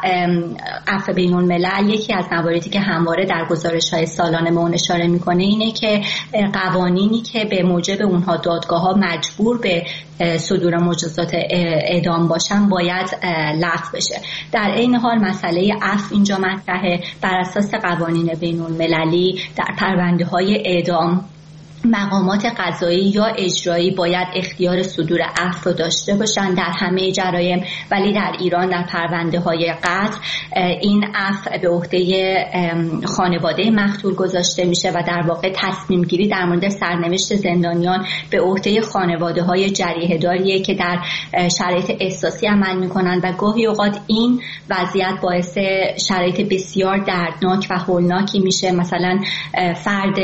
عفو بین‌الملل یکی از مواردی که همواره در گزارش‌های سالانه به اون اشاره میکنه اینه که قوانینی که به موجب اونها دادگاه‌ها مجبور به صدور مجازات اعدام باشن باید لغو بشه. در این حال مسئله عفو اینجا مطرحه. بر اساس قوانین بین‌المللی در پرونده‌های اعدام مقامات قضایی یا اجرایی باید اختیار صدور عفو رو داشته باشن در همه جرایم، ولی در ایران در پرونده های قتل این عفو به عهده خانواده مقتول گذاشته میشه و در واقع تصمیم گیری در مورد سرنوشت زندانیان به عهده خانواده های جریحه داریه که در شرایط احساسی عمل میکنن و گاهی اوقات این وضعیت باعث شرایط بسیار دردناک و هولناکی میشه. مثلا فرد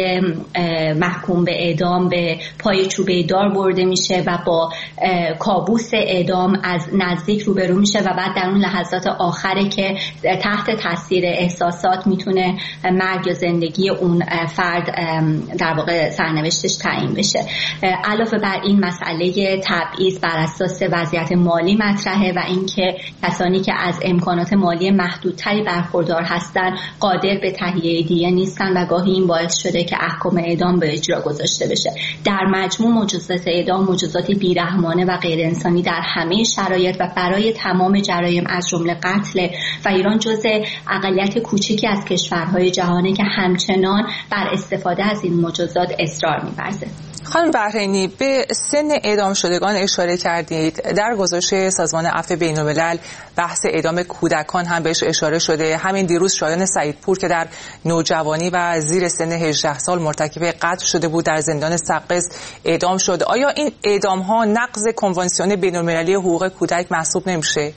محکوم به اعدام به پای چوبه دار برده میشه و با کابوس اعدام از نزدیک روبرو میشه و بعد در اون لحظات آخره که تحت تاثیر احساسات میتونه مرگ یا زندگی اون فرد در واقع سرنوشتش تعیین بشه. علاوه بر این مسئله تبعیض بر اساس وضعیت مالی مطرحه و اینکه کسانی که از امکانات مالی محدودتری برخوردار هستن قادر به تهیه دیه نیستن و گاهی این باعث شده که احکام اعدام به اجرا گذاشته بشه. در مجموع مجازات اعدام مجازاتی بیرحمانه و غیر انسانی در همه شرایط و برای تمام جرایم از جمله قتل و ایران جزء اقلیت کوچکی از کشورهای جهانه که همچنان بر استفاده از این مجازات اصرار می‌ورزه. خانم بحرینی، به سن اعدام شدگان اشاره کردید. در گزارش سازمان عفو بین‌الملل بحث اعدام کودکان هم بهش اشاره شده. همین دیروز شایان سعیدپور که در نوجوانی و زیر سن هجده سال مرتکب قتل شده بود در زندان سقز اعدام شد. آیا این اعدام ها نقض کنوانسیون بین‌المللی حقوق کودک محسوب نمیشه؟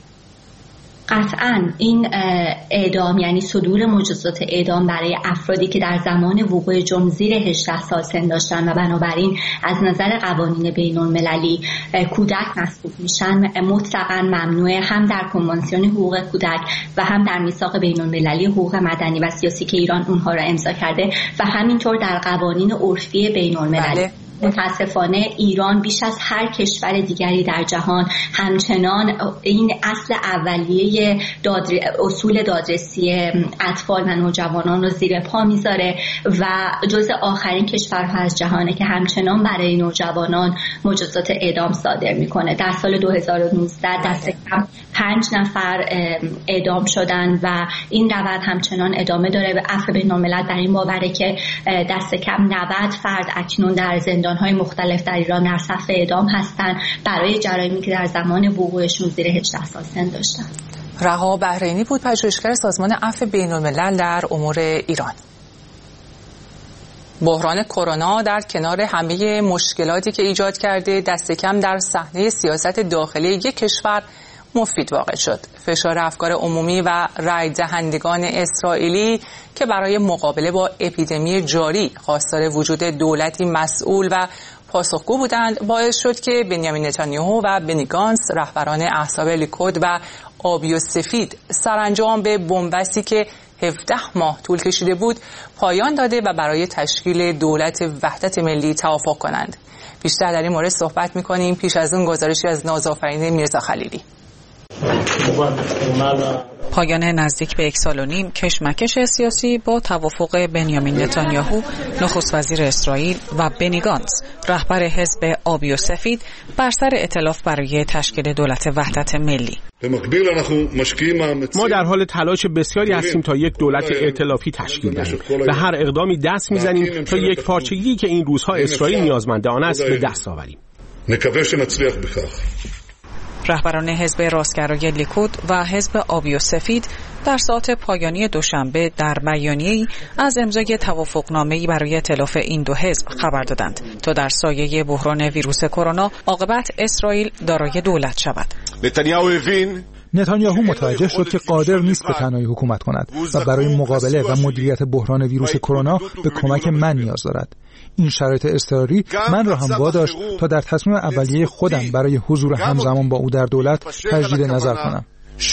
قطعاً این اعدام یعنی صدور مجازات اعدام برای افرادی که در زمان وقوع جرم زیر هجده سال سن داشتن و بنابراین از نظر قوانین بین‌المللی کودک محسوب میشن مطلقاً ممنوعه، هم در کنوانسیون حقوق کودک و هم در میثاق بین‌المللی حقوق مدنی و سیاسی که ایران اونها را امضا کرده و همینطور در قوانین عرفی بین‌المللی. بله. متاسفانه ایران بیش از هر کشور دیگری در جهان همچنان این اصل اولیه دادر... اصول دادرسی اطفال و نوجوانان رو زیر پا میذاره و جز آخرین کشورها از جهانه که همچنان برای نوجوانان مجازات اعدام صادر میکنه. در سال دو هزار و نوزده دست کم پنج نفر اعدام شدن و این روند همچنان ادامه داره. به عفو بین‌الملل در این باوره که دست کم نود فرد اکنون در زندان‌های مختلف در ایران در صف اعدام هستند برای جرایمی که در زمان وقوعشون زیر هجده سال سن داشتن. رها بحرینی بود، پژوهشگر سازمان عفو بین‌الملل در امور ایران. بحران کرونا در کنار همه مشکلاتی که ایجاد کرده دست کم در صحنه سیاست داخلی یک کشور مفید واقع شد. فشار افکار عمومی و رای دهندگان اسرائیلی که برای مقابله با اپیدمی جاری خواستار وجود دولتی مسئول و پاسخگو بودند باعث شد که بنیامین نتانیاهو و بنی گانتز رهبران احزاب لیکود و آبی و سفید سرانجام به بنبستی که هفده ماه طول کشیده بود پایان داده و برای تشکیل دولت وحدت ملی توافق کنند. بیشتر در این مورد صحبت می‌کنیم پیش از اون گزارشی از نازآفرین میرزا خلیلی. پایان نزدیک به یک سال و نیم کشمکش سیاسی با توافق بنیامین نتانیاهو نخست وزیر اسرائیل و بنی گانتز رهبر حزب آبی و سفید بر سر ائتلاف برای تشکیل دولت وحدت ملی. ما در حال تلاش بسیاری هستیم تا یک دولت ائتلافی تشکیل دهیم و هر اقدامی دست میزنیم تا یک پارچگی که این روزها اسرائیل نیازمند آن است به دست آوریم. رهبران حزب راستگرای لیکود و حزب آبی و سفید در ساعات پایانی دوشنبه در بیانیه‌ای از امضای توافقنامه‌ای برای ائتلاف این دو حزب خبر دادند تا در سایه بحران ویروس کرونا عاقبت اسرائیل دارای دولت شود. نتانیاهو متوجه شد که قادر نیست به تنهایی حکومت کند و برای مقابله و مدیریت بحران ویروس کرونا به کمک من نیاز دارد. این شرایط اضطراری من را هم واداشت تا در تصمیم اولیه خودم برای حضور همزمان با او در دولت تجدید نظر کنم.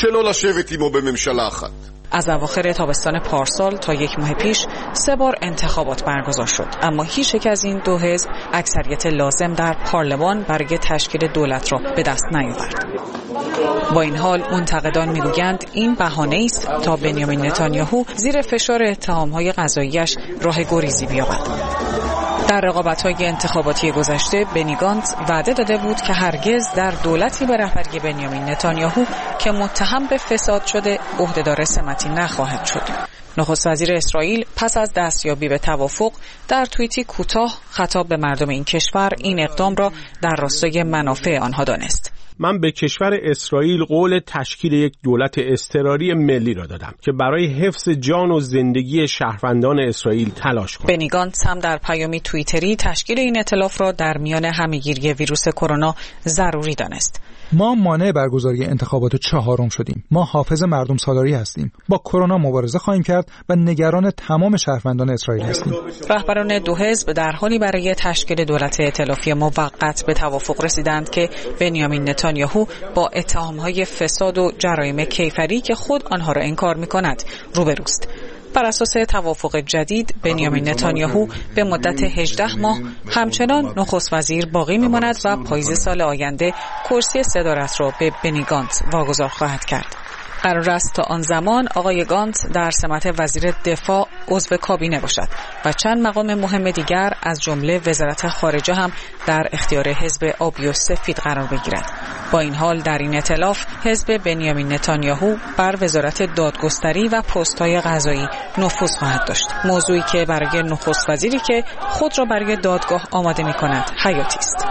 از اواخر تابستان پارسال تا یک ماه پیش سه بار انتخابات برگزار شد، اما هیچ یک از این دو حزب اکثریت لازم در پارلمان برای تشکیل دولت را به دست نیاورد. با این حال منتقدان میگویند این بهانه است تا بنیامین نتانیاهو زیر فشار اتهام‌های قضایی‌اش راه گریزی بیابد. در رقابت‌های انتخاباتی گذشته بنی گانتز وعده داده بود که هرگز در دولتی به رهبری بنیامین نتانیاهو که متهم به فساد شده عهدهدار سمتی نخواهد شد. نخست وزیر اسرائیل پس از دستیابی به توافق در توییتی کوتاه خطاب به مردم این کشور این اقدام را در راستای منافع آنها دانست. من به کشور اسرائیل قول تشکیل یک دولت اضطراری ملی را دادم که برای حفظ جان و زندگی شهروندان اسرائیل تلاش کنم. بنی گانتز هم در پیامی توییتری تشکیل این ائتلاف را در میان همه‌گیری ویروس کرونا ضروری دانست. ما مانع برگزاری انتخابات چهارم شدیم. ما حافظ مردم سالاری هستیم. با کرونا مبارزه خواهیم کرد و نگران تمام شهروندان اسرائیل هستیم. رهبران دو حزب در حالی برای تشکیل دولت ائتلافی موقت به توافق رسیدند که بنیامین نتانیاهو با اتهام‌های فساد و جرایم کیفری که خود آنها را انکار می‌کند روبروست. بر اساس توافق جدید بنیامین نتانیاهو به مدت هجده ماه همچنان نخست وزیر باقی میماند و پاییز سال آینده کرسی صدارت را به بنی گانتز واگذار خواهد کرد. قرار است تا آن زمان آقای گانتز در سمت وزیر دفاع عضو کابینه باشد و چند مقام مهم دیگر از جمله وزارت خارجه هم در اختیار حزب آبی و سفید قرار بگیرد. با این حال در این ائتلاف حزب بنیامین نتانیاهو بر وزارت دادگستری و پست‌های قضایی نفوذ خواهد داشت، موضوعی که برای نخست وزیری که خود را برای دادگاه آماده می‌کند حیاتی است.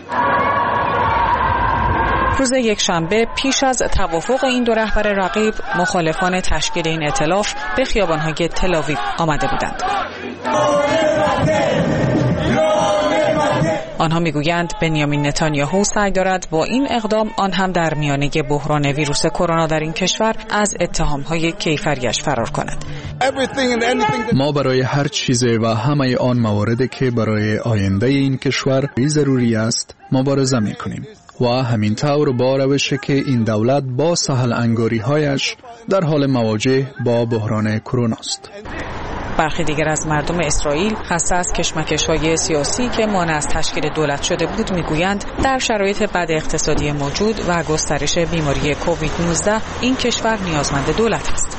روز یکشنبه پیش از توافق این دو رهبر رقیب مخالفان تشکیل این ائتلاف به خیابان‌های تل‌آویو آمده بودند. آنها میگویند بنیامین نتانیاهو سعی دارد با این اقدام آن هم در میانه بحران ویروس کرونا در این کشور از اتهام‌های کیفریش فرار کند. ما برای هر چیز و همه آن مواردی که برای آینده این کشور ضروری است مبارزه می‌کنیم و همین طور با روشی که این دولت با سهل انگاری هایش در حال مواجه با بحران کرونا است. برخی دیگر از مردم اسرائیل خسته از کشمکش‌های سیاسی که مانع از تشکیل دولت شده بود میگویند در شرایط بد اقتصادی موجود و گسترش بیماری کووید نوزده این کشور نیازمند دولت است.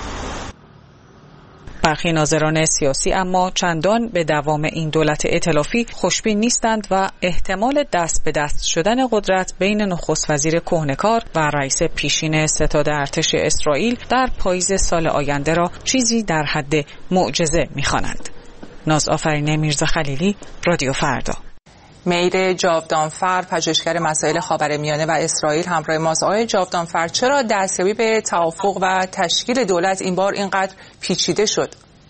برخی ناظران سیاسی اما چندان به دوام این دولت ائتلافی خوشبین نیستند و احتمال دست به دست شدن قدرت بین نخست وزیر کهنه‌کار و رئیس پیشین ستاد ارتش اسرائیل در پاییز سال آینده را چیزی در حد معجزه می‌خوانند. ناز آفرین میرزا خلیلی، رادیو فردا. میر جاودانفر، پژوهشگر مسائل خاورمیانه و اسرائیل همراه ماست. آقای جاودانفر، چرا دستیابی به توافق و تشکیل دولت این بار اینقدر پیچیده شد؟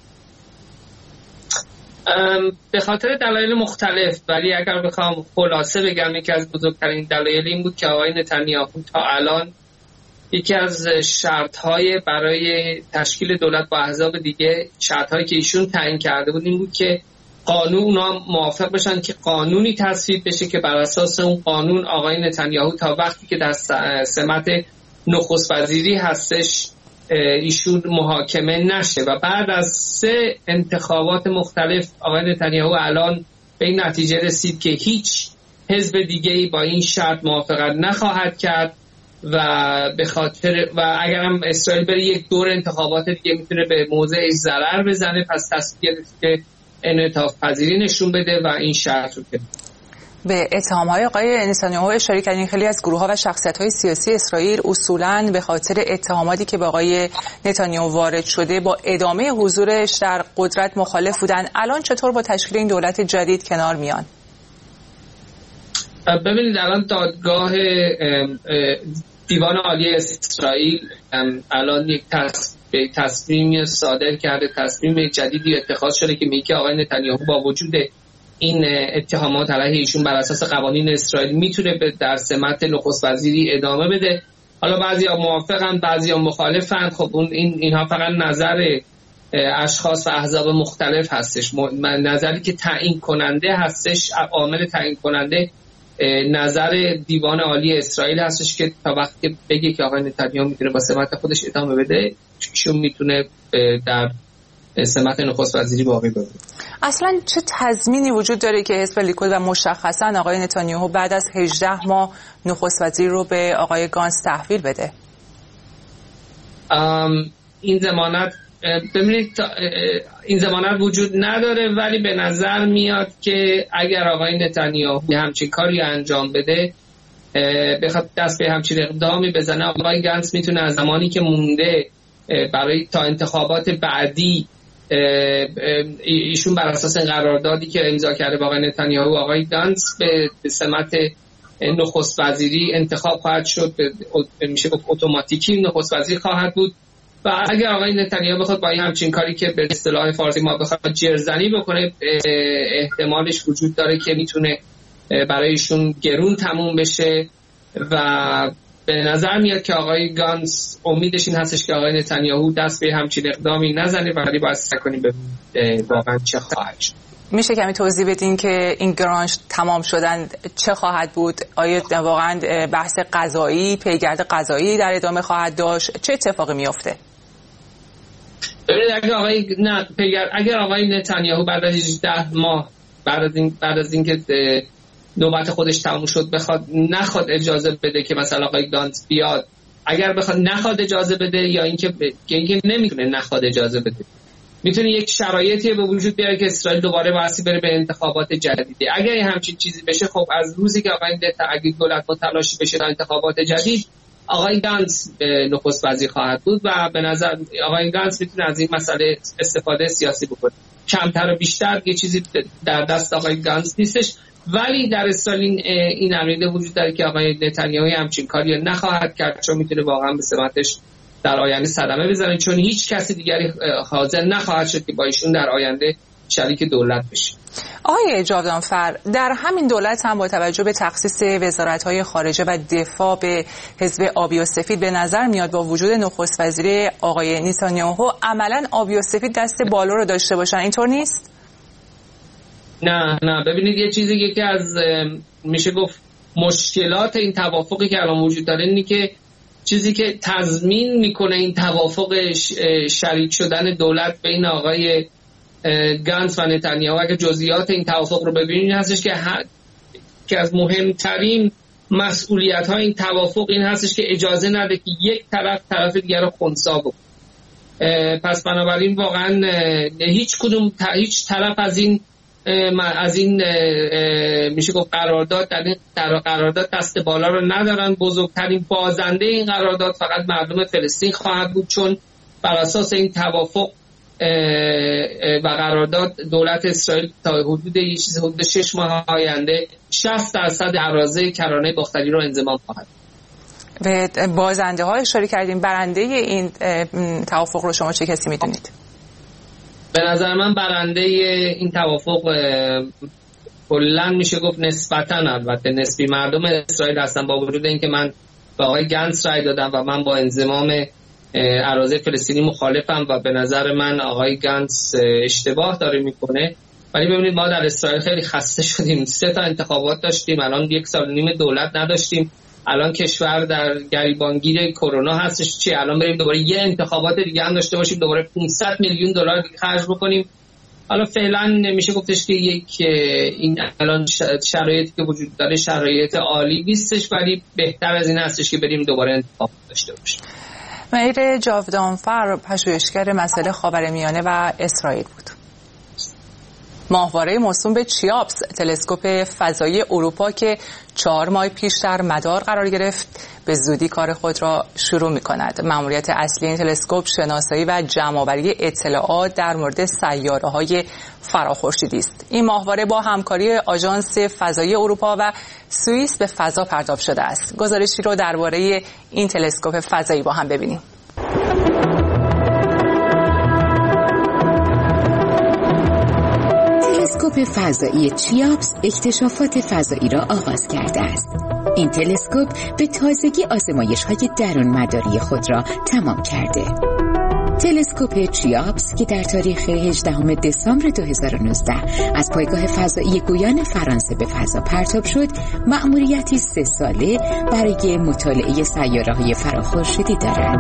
به خاطر دلایل مختلف، ولی اگر بخوام خلاصه بگم یکی از بزرگترین دلایل این بود که آقای نتانیاهو تا الان یکی از شرط‌های برای تشکیل دولت با احزاب دیگه، شرط‌هایی که ایشون تعیین کرده بود این بود که قانون اونا موافق بشن که قانونی تصویب بشه که بر اساس اون قانون آقای نتانیاهو تا وقتی که در سمت نخست وزیری هستش ایشون محاکمه نشه. و بعد از سه انتخابات مختلف آقای نتانیاهو الان به این نتیجه رسید که هیچ حزب دیگه‌ای با این شرط موافقت نخواهد کرد و به خاطر و اگرم اسرائیل بره یک دور انتخابات دیگه میتونه به موضعش ضرر بزنه، پس تصمیم گرفت که انعطاف پذیری نشون بده و این شرط رو که به اتهام‌های آقای نتانیاهو اشاره کردین. خیلی از گروه‌ها و شخصیت‌های سیاسی اسرائیل اصولاً به خاطر اتهاماتی که به آقای نتانیاهو وارد شده با ادامه حضورش در قدرت مخالف بودن. الان چطور با تشکیل این دولت جدید کنار میان؟ ببینید الان دادگاه دیوان عالی اسرائیل الان یک تصمیم صادر کرده، تصمیم جدیدی اتخاذ شده که میگه آقای نتانیاهو با وجود این اتهامات علیه ایشون بر اساس قوانین اسرائیل میتونه به در سمت نخست وزیری ادامه بده. حالا بعضیا موافقن، بعضیا مخالفن. خب اون این اینها فقط نظر اشخاص و احزاب مختلف هستش. نظری که تعیین کننده هستش، عامل تعیین کننده نظر دیوان عالی اسرائیل هستش که تا وقتی که بگه که آقای نتانیاهو میتونه با سمت خودش ادامه بده، ایشون میتونه در سمت نخست وزیری باقی بمونه. اصلا چه تضمینی وجود داره که حزب لیکود و مشخصا آقای نتانیاهو بعد از هجده ماه نخست وزیری رو به آقای گانتز تحویل بده؟ این ضمانت ببینید این ضمانت وجود نداره، ولی به نظر میاد که اگر آقای نتانیاهو همچین کاری انجام بده، بخواد دست به همچین اقدامی بزنه، آقای گانتز میتونه از زمانی که مونده برای تا انتخابات بعدی ایشون بر اساس قراردادی که امضا کرده با آقای نتانیاهو، آقای گانتز به سمت نخست وزیری انتخاب خواهد شد، میشه گفت اتوماتیکی نخست وزیر خواهد بود. و اگر آقای نتانیاهو بخواد با این همچین کاری که به اصطلاح فارسی ما بخواد جرزنی بکنه، احتمالش وجود داره که میتونه برای ایشون گرون تموم بشه و به نظر میاد که آقای گانتز امیدش این هستش که آقای نتانیاهو دست به همچین اقدامی نزنه، ولی باید سعی کنیم ببینیم واقعا چه خواهد شد. میشه کمی توضیح بدین که این گرانش تمام شدن چه خواهد بود؟ آیا واقعا بحث قضایی، پیگرد قضایی در ادامه خواهد داشت؟ چه اتفاقی میفته؟ ببینید اگر آقای نه پیگرد اگر آقای نتانیاهو بعد از هجده ماه بعد از این بعد از اینکه نوبت خودش تموم شد بخواد نخواد اجازه بده که مثلا آقای گانتز بیاد، اگر بخواد نخواد اجازه بده یا اینکه اینکه نمیتونه نخواد اجازه بده، میتونه یک شرایطی به وجود بیاره که اسرائیل دوباره واسه بره به انتخابات جدیدی. اگر همچین چیزی بشه، خب از روزی که آقای اگه دولت متلاشی بشه در انتخابات جدید، آقای گانتز نخست وزیر خواهد بود و به نظر آقای گانتز میتونه از این مسئله استفاده سیاسی بکنه. کمتر و بیشتر یه چیزی در دست آقای گانتز نیستش، ولی در اسرائیل این عقیده وجود داره که آقای نتانیاهو همچین کاری نخواهد کرد، چون میتونه واقعا به سمتش در آینده صدمه بزنه، چون هیچ کسی دیگری حاضر نخواهد شد که با ایشون در آینده شریک دولت بشه. آقای جاودانفر، در همین دولت هم با توجه به تخصیص وزارت‌های خارجه و دفاع به حزب آبی و سفید، به نظر میاد با وجود نخست وزیری آقای نتانیاهو عملاً آبی و سفید دست بالا رو داشته باشن، اینطور نیست؟ نه نه ببینید یه چیزی یکی از میشه گفت مشکلات این توافقی که الان وجود داره اینه که چیزی که تضمین میکنه این توافق شریک شدن دولت بین آقای گانتز و نتانیاهو، اگه جزئیات این توافق رو ببینید هستش که که از مهمترین مسئولیت های این توافق این هستش که اجازه نده که یک طرف طرف دیگر رو خنثی بکنه. پس بنابراین واقعا هیچ کدوم هیچ طرف از این از این میشه گفت قرارداد در قرارداد دست بالا رو ندارن. بزرگترین بازنده این قرارداد فقط مردم فلسطین خواهد بود، چون بر اساس این توافق و قرارداد دولت اسرائیل تا حدود یه چیز حدود شش ماه آینده شصت درصد اراضی کرانه باختری رو انضمام خواهد. به بازنده ها اشاره کردیم، برنده این توافق رو شما چه کسی میدونید؟ به نظر من برنده این توافق کلاً میشه گفت نسبتاً البته نسبی مردم اسرائیل هستن، با وجود اینکه من با آقای گانتز رای دادم و من با انضمام اراضی فلسطینی مخالفم و به نظر من آقای گانتز اشتباه داره میکنه. ولی ببینید ما در اسرائیل خیلی خسته شدیم، سه تا انتخابات داشتیم، الان یک سال و نیم دولت نداشتیم، الان کشور در گریبانگیر کرونا هستش، چی الان بریم دوباره یه انتخابات دیگه هم داشته باشیم، دوباره پانصد میلیون دلار دیگه خرج بکنیم حالا فعلا نمیشه گفتش که یک این الان شرایطی که وجود داره شرایط عالی نیستش، ولی بهتر از این هستش که بریم دوباره انتخاب داشته باشیم. مهیر جاودانفر پژوهشگر مسائل خاورمیانه و اسرائیل بود. ماهواره موسوم به چیاپس، تلسکوپ فضایی اروپا که چهار ماه پیش در مدار قرار گرفت، به زودی کار خود را شروع می کند. مأموریت اصلی این تلسکوپ شناسایی و جمع‌آوری اطلاعات در مورد سیاره‌های فراخورشیدی است. این ماهواره با همکاری آژانس فضایی اروپا و سوئیس به فضا پرتاب شده است. گزارشی رو درباره این تلسکوپ فضایی با هم ببینیم. تلسکوپ فضایی چیاپس اکتشافات فضایی را آغاز کرده است. این تلسکوپ به تازگی آزمایش‌های درون مداری خود را تمام کرده. تلسکوپ چیاپس که در تاریخ هجدهم دسامبر دو هزار و نوزده از پایگاه فضایی گویان فرانسه به فضا پرتاب شد، مأموریتی سه ساله برای مطالعه سیاره‌های فراخورشیدی دارد.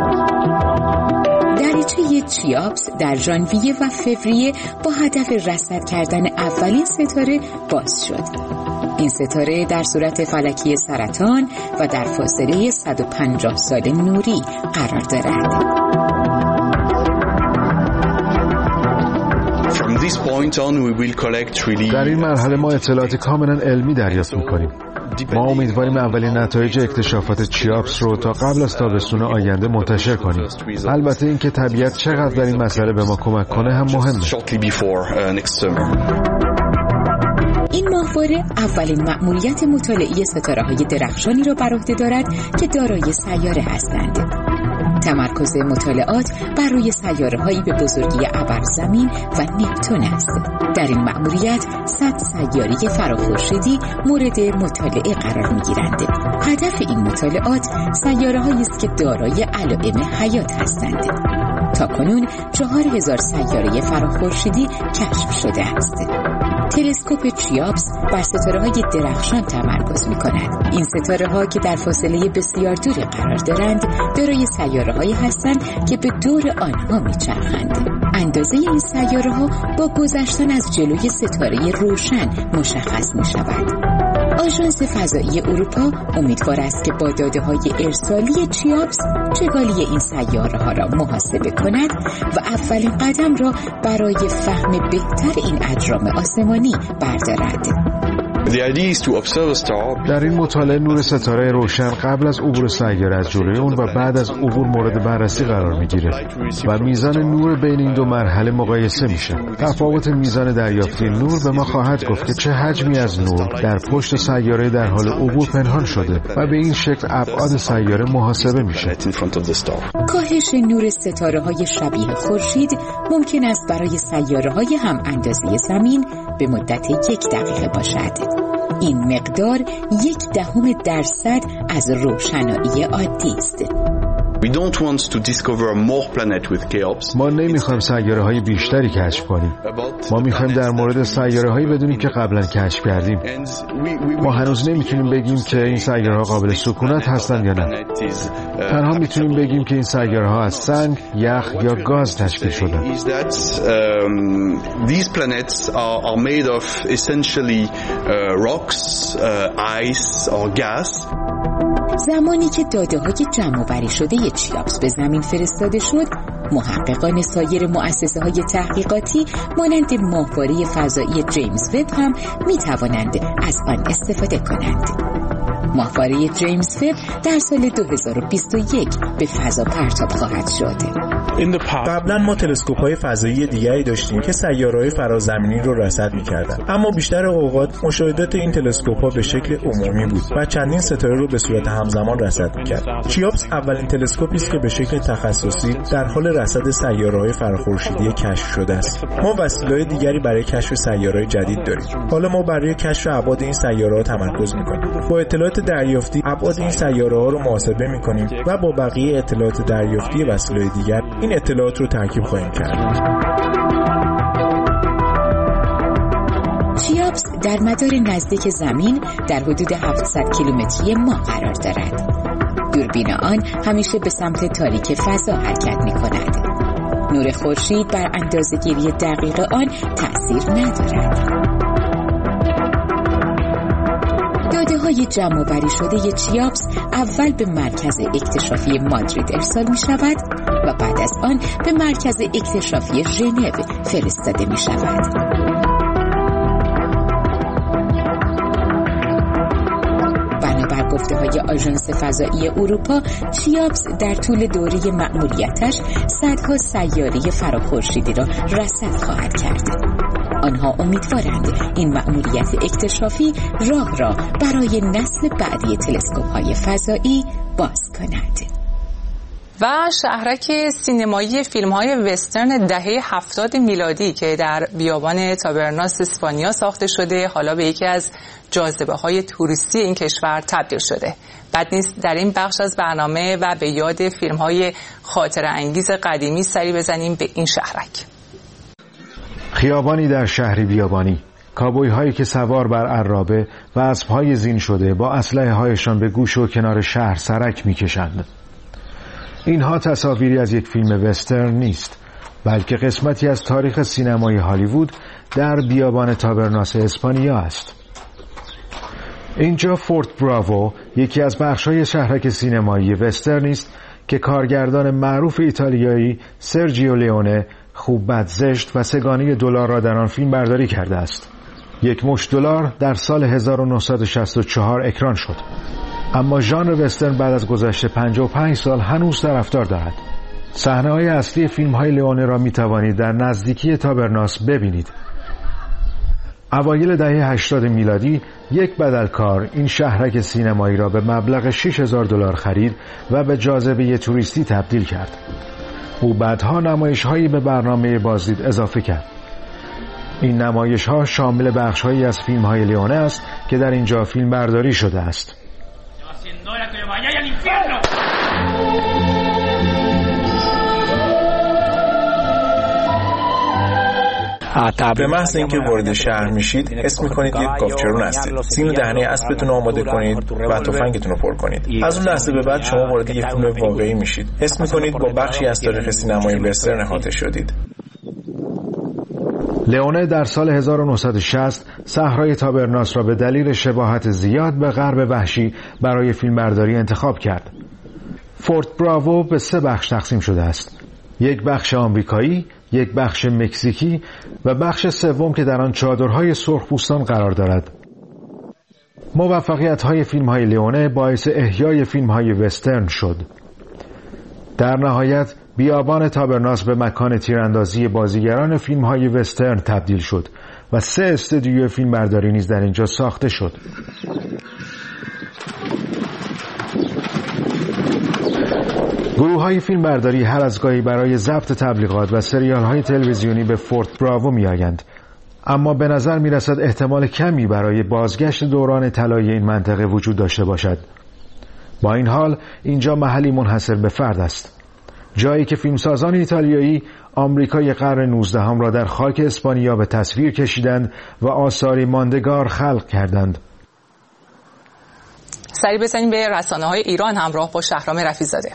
دریچه چیاپس در ژانویه و فوریه با هدف رصد کردن اولین ستاره باز شد. این ستاره در صورت فلکی سرطان و در فاصله صد و پنجاه سال نوری قرار دارد. در این مرحله ما اطلاعات کاملا علمی دریافت می‌کنیم. ما امیدواریم اولین نتایج اکتشافات چیاپس رو تا قبل از تابستون آینده منتشر کنیم. البته اینکه طبیعت چقدر در این مسئله به ما کمک کنه هم مهمه. این ماهواره اولین مأموریت مطالعه ستاره‌های درخشانی را بر عهده دارد که دارای سیاره هستند. تمرکز مطالعات بر روی سیاره‌هایی به بزرگی ابرزمین و نپتون است. در این مأموریت صد سیاره فراخورشیدی مورد مطالعه قرار می‌گیرند. هدف این مطالعات سیاره‌هایی است که دارای علائم حیات هستند. تاکنون چهار هزار سیاره فراخورشیدی کشف شده است. تلسکوپ چیاپس بر ستاره‌های درخشان تمرکز می‌کند. این ستاره‌ها که در فاصله بسیار دوری قرار دارند، دارای سیاره‌هایی هستند که به دور آنها می‌چرخند. اندازه این سیاره‌ها با گذشتن از جلوی ستاره روشن مشخص می‌شود. آژانس فضایی اروپا امیدوار است که با داده‌های ارسالی چیاپس چگالی این سیاره‌ها را محاسبه کند و اولین قدم را برای فهم بهتر این اجرام آسمانی بردارد. در این مطالعه نور ستاره روشن قبل از عبور سیاره از جلوی اون و بعد از عبور مورد بررسی قرار میگیره و میزان نور بین این دو مرحله مقایسه میشه. تفاوت میزان دریافتی نور به ما خواهد گفت که چه حجمی از نور در پشت سیاره در حال عبور پنهان شده و به این شکل ابعاد سیاره محاسبه میشه. کاهش نور ستاره‌های شبیه خورشید ممکن است برای سیاره‌های هم اندازه زمین به مدت یک دقیقه باشد. این مقدار یک دهم درصد از روشنایی عادی است. ما نمیخوایم سیاره های بیشتری کشف کنیم. ما میخوایم در مورد سیاره هایی بدونیم که قبلا کشف کردیم. ما هنوز نمیتونیم بگیم که این سیاره ها قابل سکونت هستند یا نه. تنها میتونیم بگیم که این سیاره ها از سنگ، یخ یا گاز تشکیل شدن. These planets are, are made of essentially uh, rocks, uh, ice or gas. زمانی که داده‌های جمع‌آوری شده چیاپس به زمین فرستاده شد، محققان سایر مؤسسه‌های تحقیقاتی مانند ماهواره فضایی جیمز وب هم می‌توانند از آن استفاده کنند. ماهواره جیمز وب در سال دو هزار و بیست و یک به فضا پرتاب خواهد شد. قبلا ما تلسکوپ‌های فضایی دیگری داشتیم که سیاره‌های فرازمینی رو رصد می‌کردند، اما بیشتر اوقات مشاهدات این تلسکوپ‌ها به شکل عمومی بود و چندین ستاره رو به صورت همزمان رصد می‌کرد. چیاپس اولین تلسکوپی است که به شکل تخصصی در حال رصد سیاره‌های فراخورشیدی کشف شده است. ما وسایل دیگری برای کشف سیاره‌های جدید داریم. حالا ما برای کشف ابعاد این سیاره‌ها تمرکز می‌کنیم. با اطلاعات دریافتی ابعاد این سیاره‌ها رو محاسبه می‌کنیم و با بقیه اطلاعات دریافتی وسایل دیگر این اطلاعات رو ترکیب خواهیم کرد. چیاپس در مدار نزدیک زمین در حدود هفتصد کیلومتری ماه قرار دارد. دوربین آن همیشه به سمت تاریک فضا حرکت می کند. نور خورشید بر اندازه‌گیری دقیق آن تأثیر ندارد. داده‌های جمع‌آوری شده چیاپس اول به مرکز اکتشافی مادرید ارسال می شود و بعد از آن به مرکز اکتشافی ژنو فرستاده می شود. بنابر گفته‌های آژانس فضایی اروپا، چیاپس در طول دوره مأموریتش صدها سیاره فراخورشیدی را رصد خواهد کرد. آنها امیدوارند این مأموریت اکتشافی راه را برای نسل بعدی تلسکوپ‌های فضایی باز کند. و شهرک سینمایی فیلم‌های وسترن دهه هفتاد میلادی که در بیابان تابرناس اسپانیا ساخته شده حالا به یکی از جاذبه‌های توریستی این کشور تبدیل شده. بد نیست در این بخش از برنامه و به یاد فیلم‌های خاطره‌انگیز قدیمی سری بزنیم به این شهرک. خیابانی در شهری بیابانی، کابوی هایی که سوار بر عرابه و اسب‌های زین شده با اسلحه هایشان به گوش و کنار شهر سرک می‌کشند. اینها تصاویری از یک فیلم وسترن نیست، بلکه قسمتی از تاریخ سینمای هالیوود در بیابان تابرناس اسپانیا است. اینجا فورت براوو یکی از بخش‌های شهرک سینمایی وسترن است که کارگردان معروف ایتالیایی سرجیو لیونه خوب بد زشت و سگانه دلار را در آن فیلم برداری کرده است. یک مشت دلار در سال هزار و نهصد و شصت و چهار اکران شد. اما ژانر وسترن بعد از گذشت پنجاه و پنج سال هنوز طرفدار دارد. صحنه‌های اصلی فیلم‌های لیونه را می‌توانید در نزدیکی تابرناس ببینید. اوایل دهه هشتاد میلادی یک بدلکار این شهرک سینمایی را به مبلغ شش هزار دلار خرید و به جاذبه توریستی تبدیل کرد. او بعدها نمایش‌هایی به برنامه بازدید اضافه کرد. این نمایش‌ها شامل بخش‌هایی از فیلم‌های لیونه است که در اینجا فیلم برداری شده است. به محض اینکه وارد شهر میشید حس میکنید یک گاوچرون هستید. سیم دهنه اسبتون رو آماده کنید و تفنگتون رو پر کنید. از اون لحظه به بعد شما وارد یک فیلم واقعی میشید. حس میکنید با بخشی از تاریخ سینمای وسترن احاطه شدید. لیونه در سال هزار و نهصد و شصت صحرای تابرناس را به دلیل شباهت زیاد به غرب وحشی برای فیلمبرداری انتخاب کرد. فورت براوو به سه بخش تقسیم شده است. یک بخش آمریکایی، یک بخش مکزیکی و بخش سوم که در آن چادرهای سرخپوستان قرار دارد. موفقیت‌های فیلم‌های لیونه باعث احیای فیلم‌های وسترن شد. در نهایت بیابان تابرناس به مکان تیراندازی بازیگران فیلم‌های وسترن تبدیل شد و سه استودیو فیلمبرداری نیز در اینجا ساخته شد. گروه‌های فیلمبرداری هر از گاهی برای ضبط تبلیغات و سریال‌های تلویزیونی به فورت براوو می‌آیند، اما به نظر می‌رسد احتمال کمی برای بازگشت دوران طلایی این منطقه وجود داشته باشد. با این حال اینجا محلی منحصر به فرد است، جایی که فیلمسازان ایتالیایی آمریکای قرن نوزدهم را در خاک اسپانیا به تصویر کشیدند و آثاری ماندگار خلق کردند. سری بزنیم به رسانه‌های ایران همراه با شهرام رفیع‌زاده.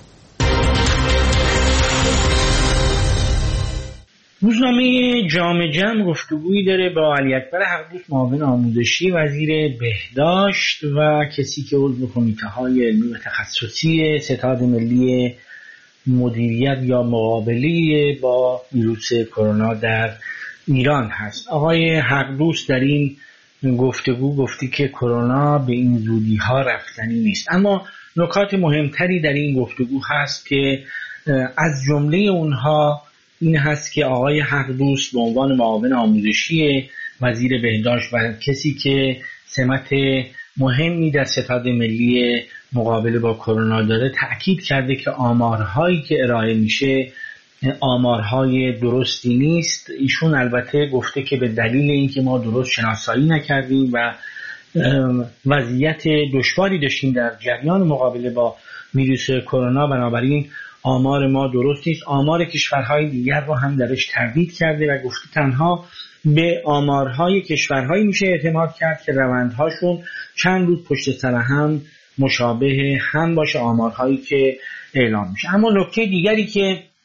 روزنامه جامع جمع گفتگویی داره با علی اکبر حقدوست، معاون آموزشی وزیر بهداشت و کسی که عضو کمیته‌های علمی و تخصصی ستاد ملی مدیریت یا مقابله با ویروس کرونا در ایران هست. آقای حقدوست در این گفتگو گفتی که کرونا به این زودی ها رفتنی نیست، اما نکات مهمتری در این گفتگو هست که از جمله اونها این هست که آقای حقدوست به عنوان معاون آموزشی وزیر بهداشت و کسی که سمت مهمی در ستاد ملی مقابله با کرونا داره تأکید کرده که آمارهایی که ارائه میشه آمارهای درستی نیست. ایشون البته گفته که به دلیل اینکه ما درست شناسایی نکردیم و وضعیت دشواری داشتیم در جریان مقابله با ویروس کرونا، بنابراین آمار ما درست نیست. آمار کشورهای دیگر رو هم درش تردید کرده و گفته تنها به آمارهای کشورهایی میشه اعتماد کرد که روندهاشون چند روز پشت سر هم مشابه هم باشه آمارهایی که اعلام میشه. اما نکته دیگری که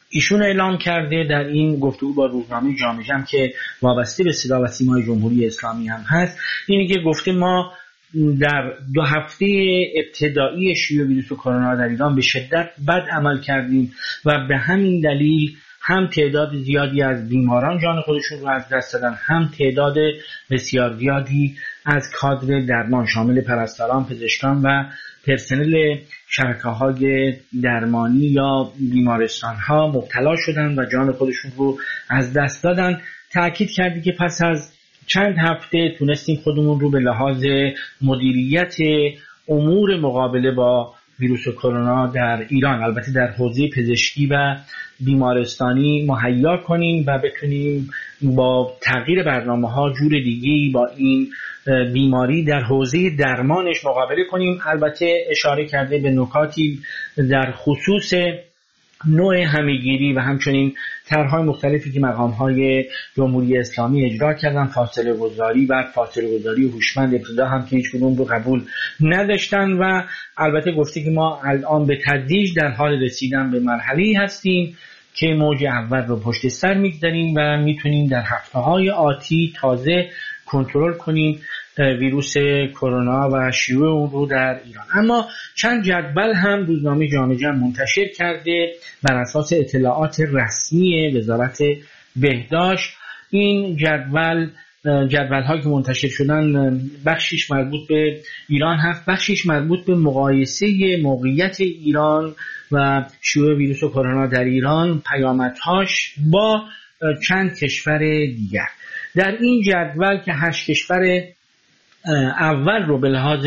ایشون اعلام کرده در این گفتگو با روزنامه جامعه جمع که وابسته به صدا و سیمای جمهوری اسلامی هم هست، اینی که گفته ما در دو هفته ابتدایی شیوع ویروس کرونا در ایران به شدت بد عمل کردیم و به همین دلیل هم تعداد زیادی از بیماران جان خودشون رو از دست دادن، هم تعداد بسیار زیادی از کادر درمان شامل پرستاران، پزشکان و پرسنل شبکه‌های درمانی یا بیمارستان‌ها مبتلا شدن و جان خودشون رو از دست دادن. تأکید کردی که پس از چند هفته تونستیم خودمون رو به لحاظ مدیریت امور مقابله با ویروس کرونا در ایران، البته در حوزه پزشکی و بیمارستانی مهیا کنیم و بتونیم با تغییر برنامه‌ها جور دیگه‌ای با این بیماری در حوزه درمانش مقابله کنیم. البته اشاره کرده به نکاتی در خصوص نوع همه‌گیری و همچنین طرح‌های مختلفی که مقام‌های جمهوری اسلامی اجرا کردن، فاصله گذاری و فاصله گذاری هوشمند ابتدا هم که هیچ کدوم رو قبول نداشتن و البته گفته که ما الان به تدریج در حال رسیدن به مرحله‌ای هستیم که موج اول رو پشت سر می‌گذاریم و میتونیم در هفته‌های آتی تازه کنترل کنیم ویروس کرونا و شیوع اون رو در ایران. اما چند جدول هم روزنامه جامعه جمع منتشر کرده بر اساس اطلاعات رسمی وزارت بهداشت. این جدول جدول هایی که منتشر شدن بخشیش مربوط به ایران هست، بخشیش مربوط به مقایسه موقعیت ایران و شیوع ویروس کرونا در ایران، پیامدهاش با چند کشور دیگر. در این جدول که هشت کشور اول رو به لحاظ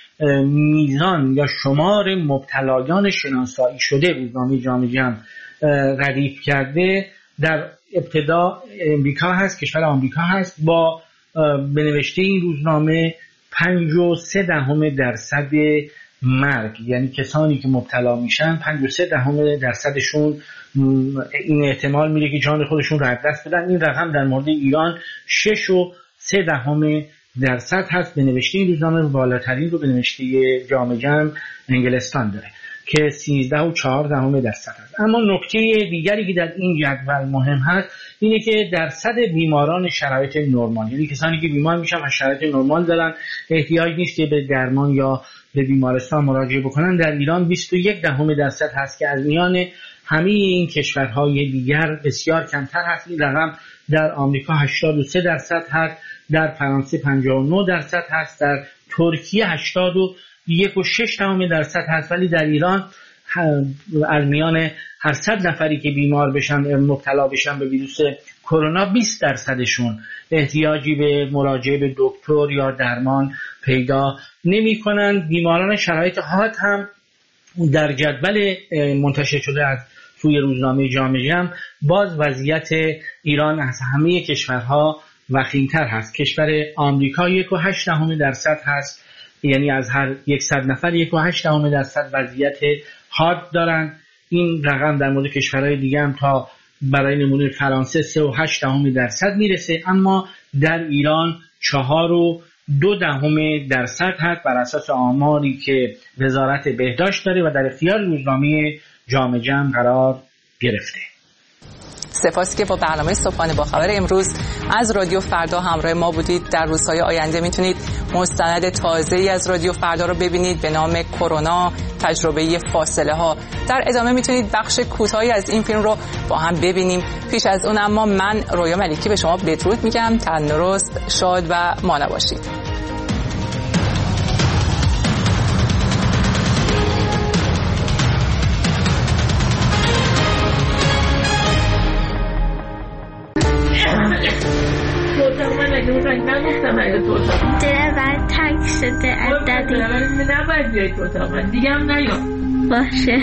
میزان یا شمار مبتلایان شناسایی شده روزنامه جامعه جمع ردیف کرده، در ابتدا امریکا هست، کشور آمریکا هست با به نوشته این روزنامه پنج و سه دهم درصد مرگ، یعنی کسانی که مبتلا میشن پنج و سه دهم درصدشون این احتمال میره که جان خودشون رو از دست بدن. این رقم در مورد ایران شش و سه دهم درصد هست. به نوشته این روزنامه بالاترین رو به نوشته جامعه جمع انگلستان داره که سیزده و چهار دهم درصد هست. اما نکته دیگری که در این جدول مهم هست اینه که درصد بیماران شرایط نرمال، یعنی کسانی که بیمار میشن و شرایط نرمال دارن، احتیاج نیست که به درمان یا به بیمارستان مراجعه بکنن، در ایران بیست و یک دهم درصد هست که از میان همه این کشورهای دیگر بسیار کمتر هست. این رقم در آمریکا هشتاد و سه درصد هست، در فرانسه پنجاه و نه درصد هست، در ترکیه هشتاد و یک و شش دهم درصد هست، ولی در ایران از میان هر صد نفری که بیمار بشن مبتلا بشن به ویروس کرونا بیست درصدشون احتیاجی به مراجعه به دکتر یا درمان پیدا نمی کنند. بیماران شرایط حاد هم در جدول منتشر شده از سوی روزنامه جامعه جمع باز وضعیت ایران از همه کشورها وخیم‌تر هست. کشور آمریکا یک و هشت دهم درصد هست، یعنی از هر صد نفر یک و هشت دهم درصد وضعیت حاد دارن. این رقم در مورد کشورهای دیگه هم تا برای نمونه فرانسه سه و هشت دهم درصد میرسه، اما در ایران چهار و دو دهم درصد هست بر اساس آماری که وزارت بهداشت داره و در اختیار روزنامه جامعه جمع قرار گرفته. سپاس که با برنامه صبحانه با خبر امروز از رادیو فردا همراه ما بودید. در روزهای آینده میتونید مستند تازه‌ای از رادیو فردا رو ببینید به نام کرونا تجربه فاصله ها. در ادامه میتونید بخش کوتاهی از این فیلم رو با هم ببینیم. پیش از اون اما من رویا ملکی به شما بدرود میگم. تندرست، شاد و مانا باشید. دلم برای تنگ شده از دادی نباید بیایی تو اتاق من دیگه هم نیا باشه.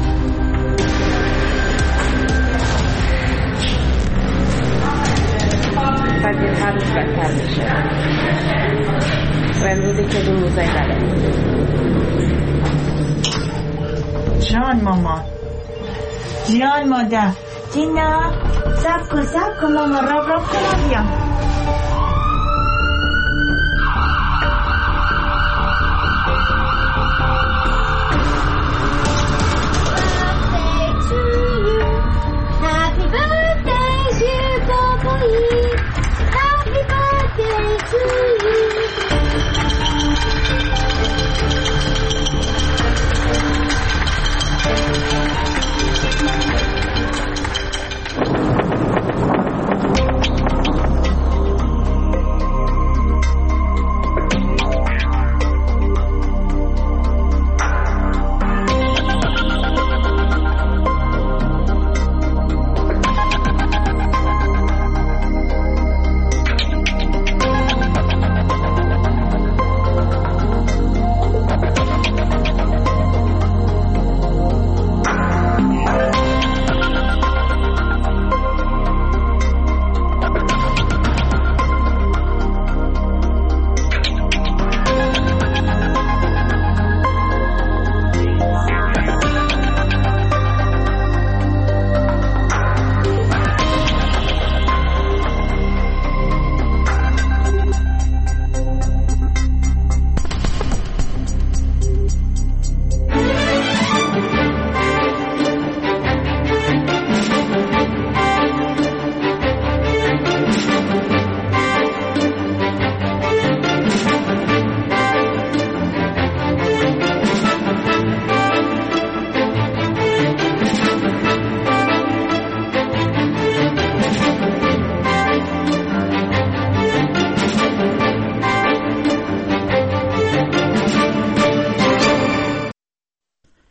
باید هر روز بدتر بشه و امروزی که دو روزای بله. جان ماما، جان مادر، دینا سب کن سب کن ماما راب راب کنم بیام.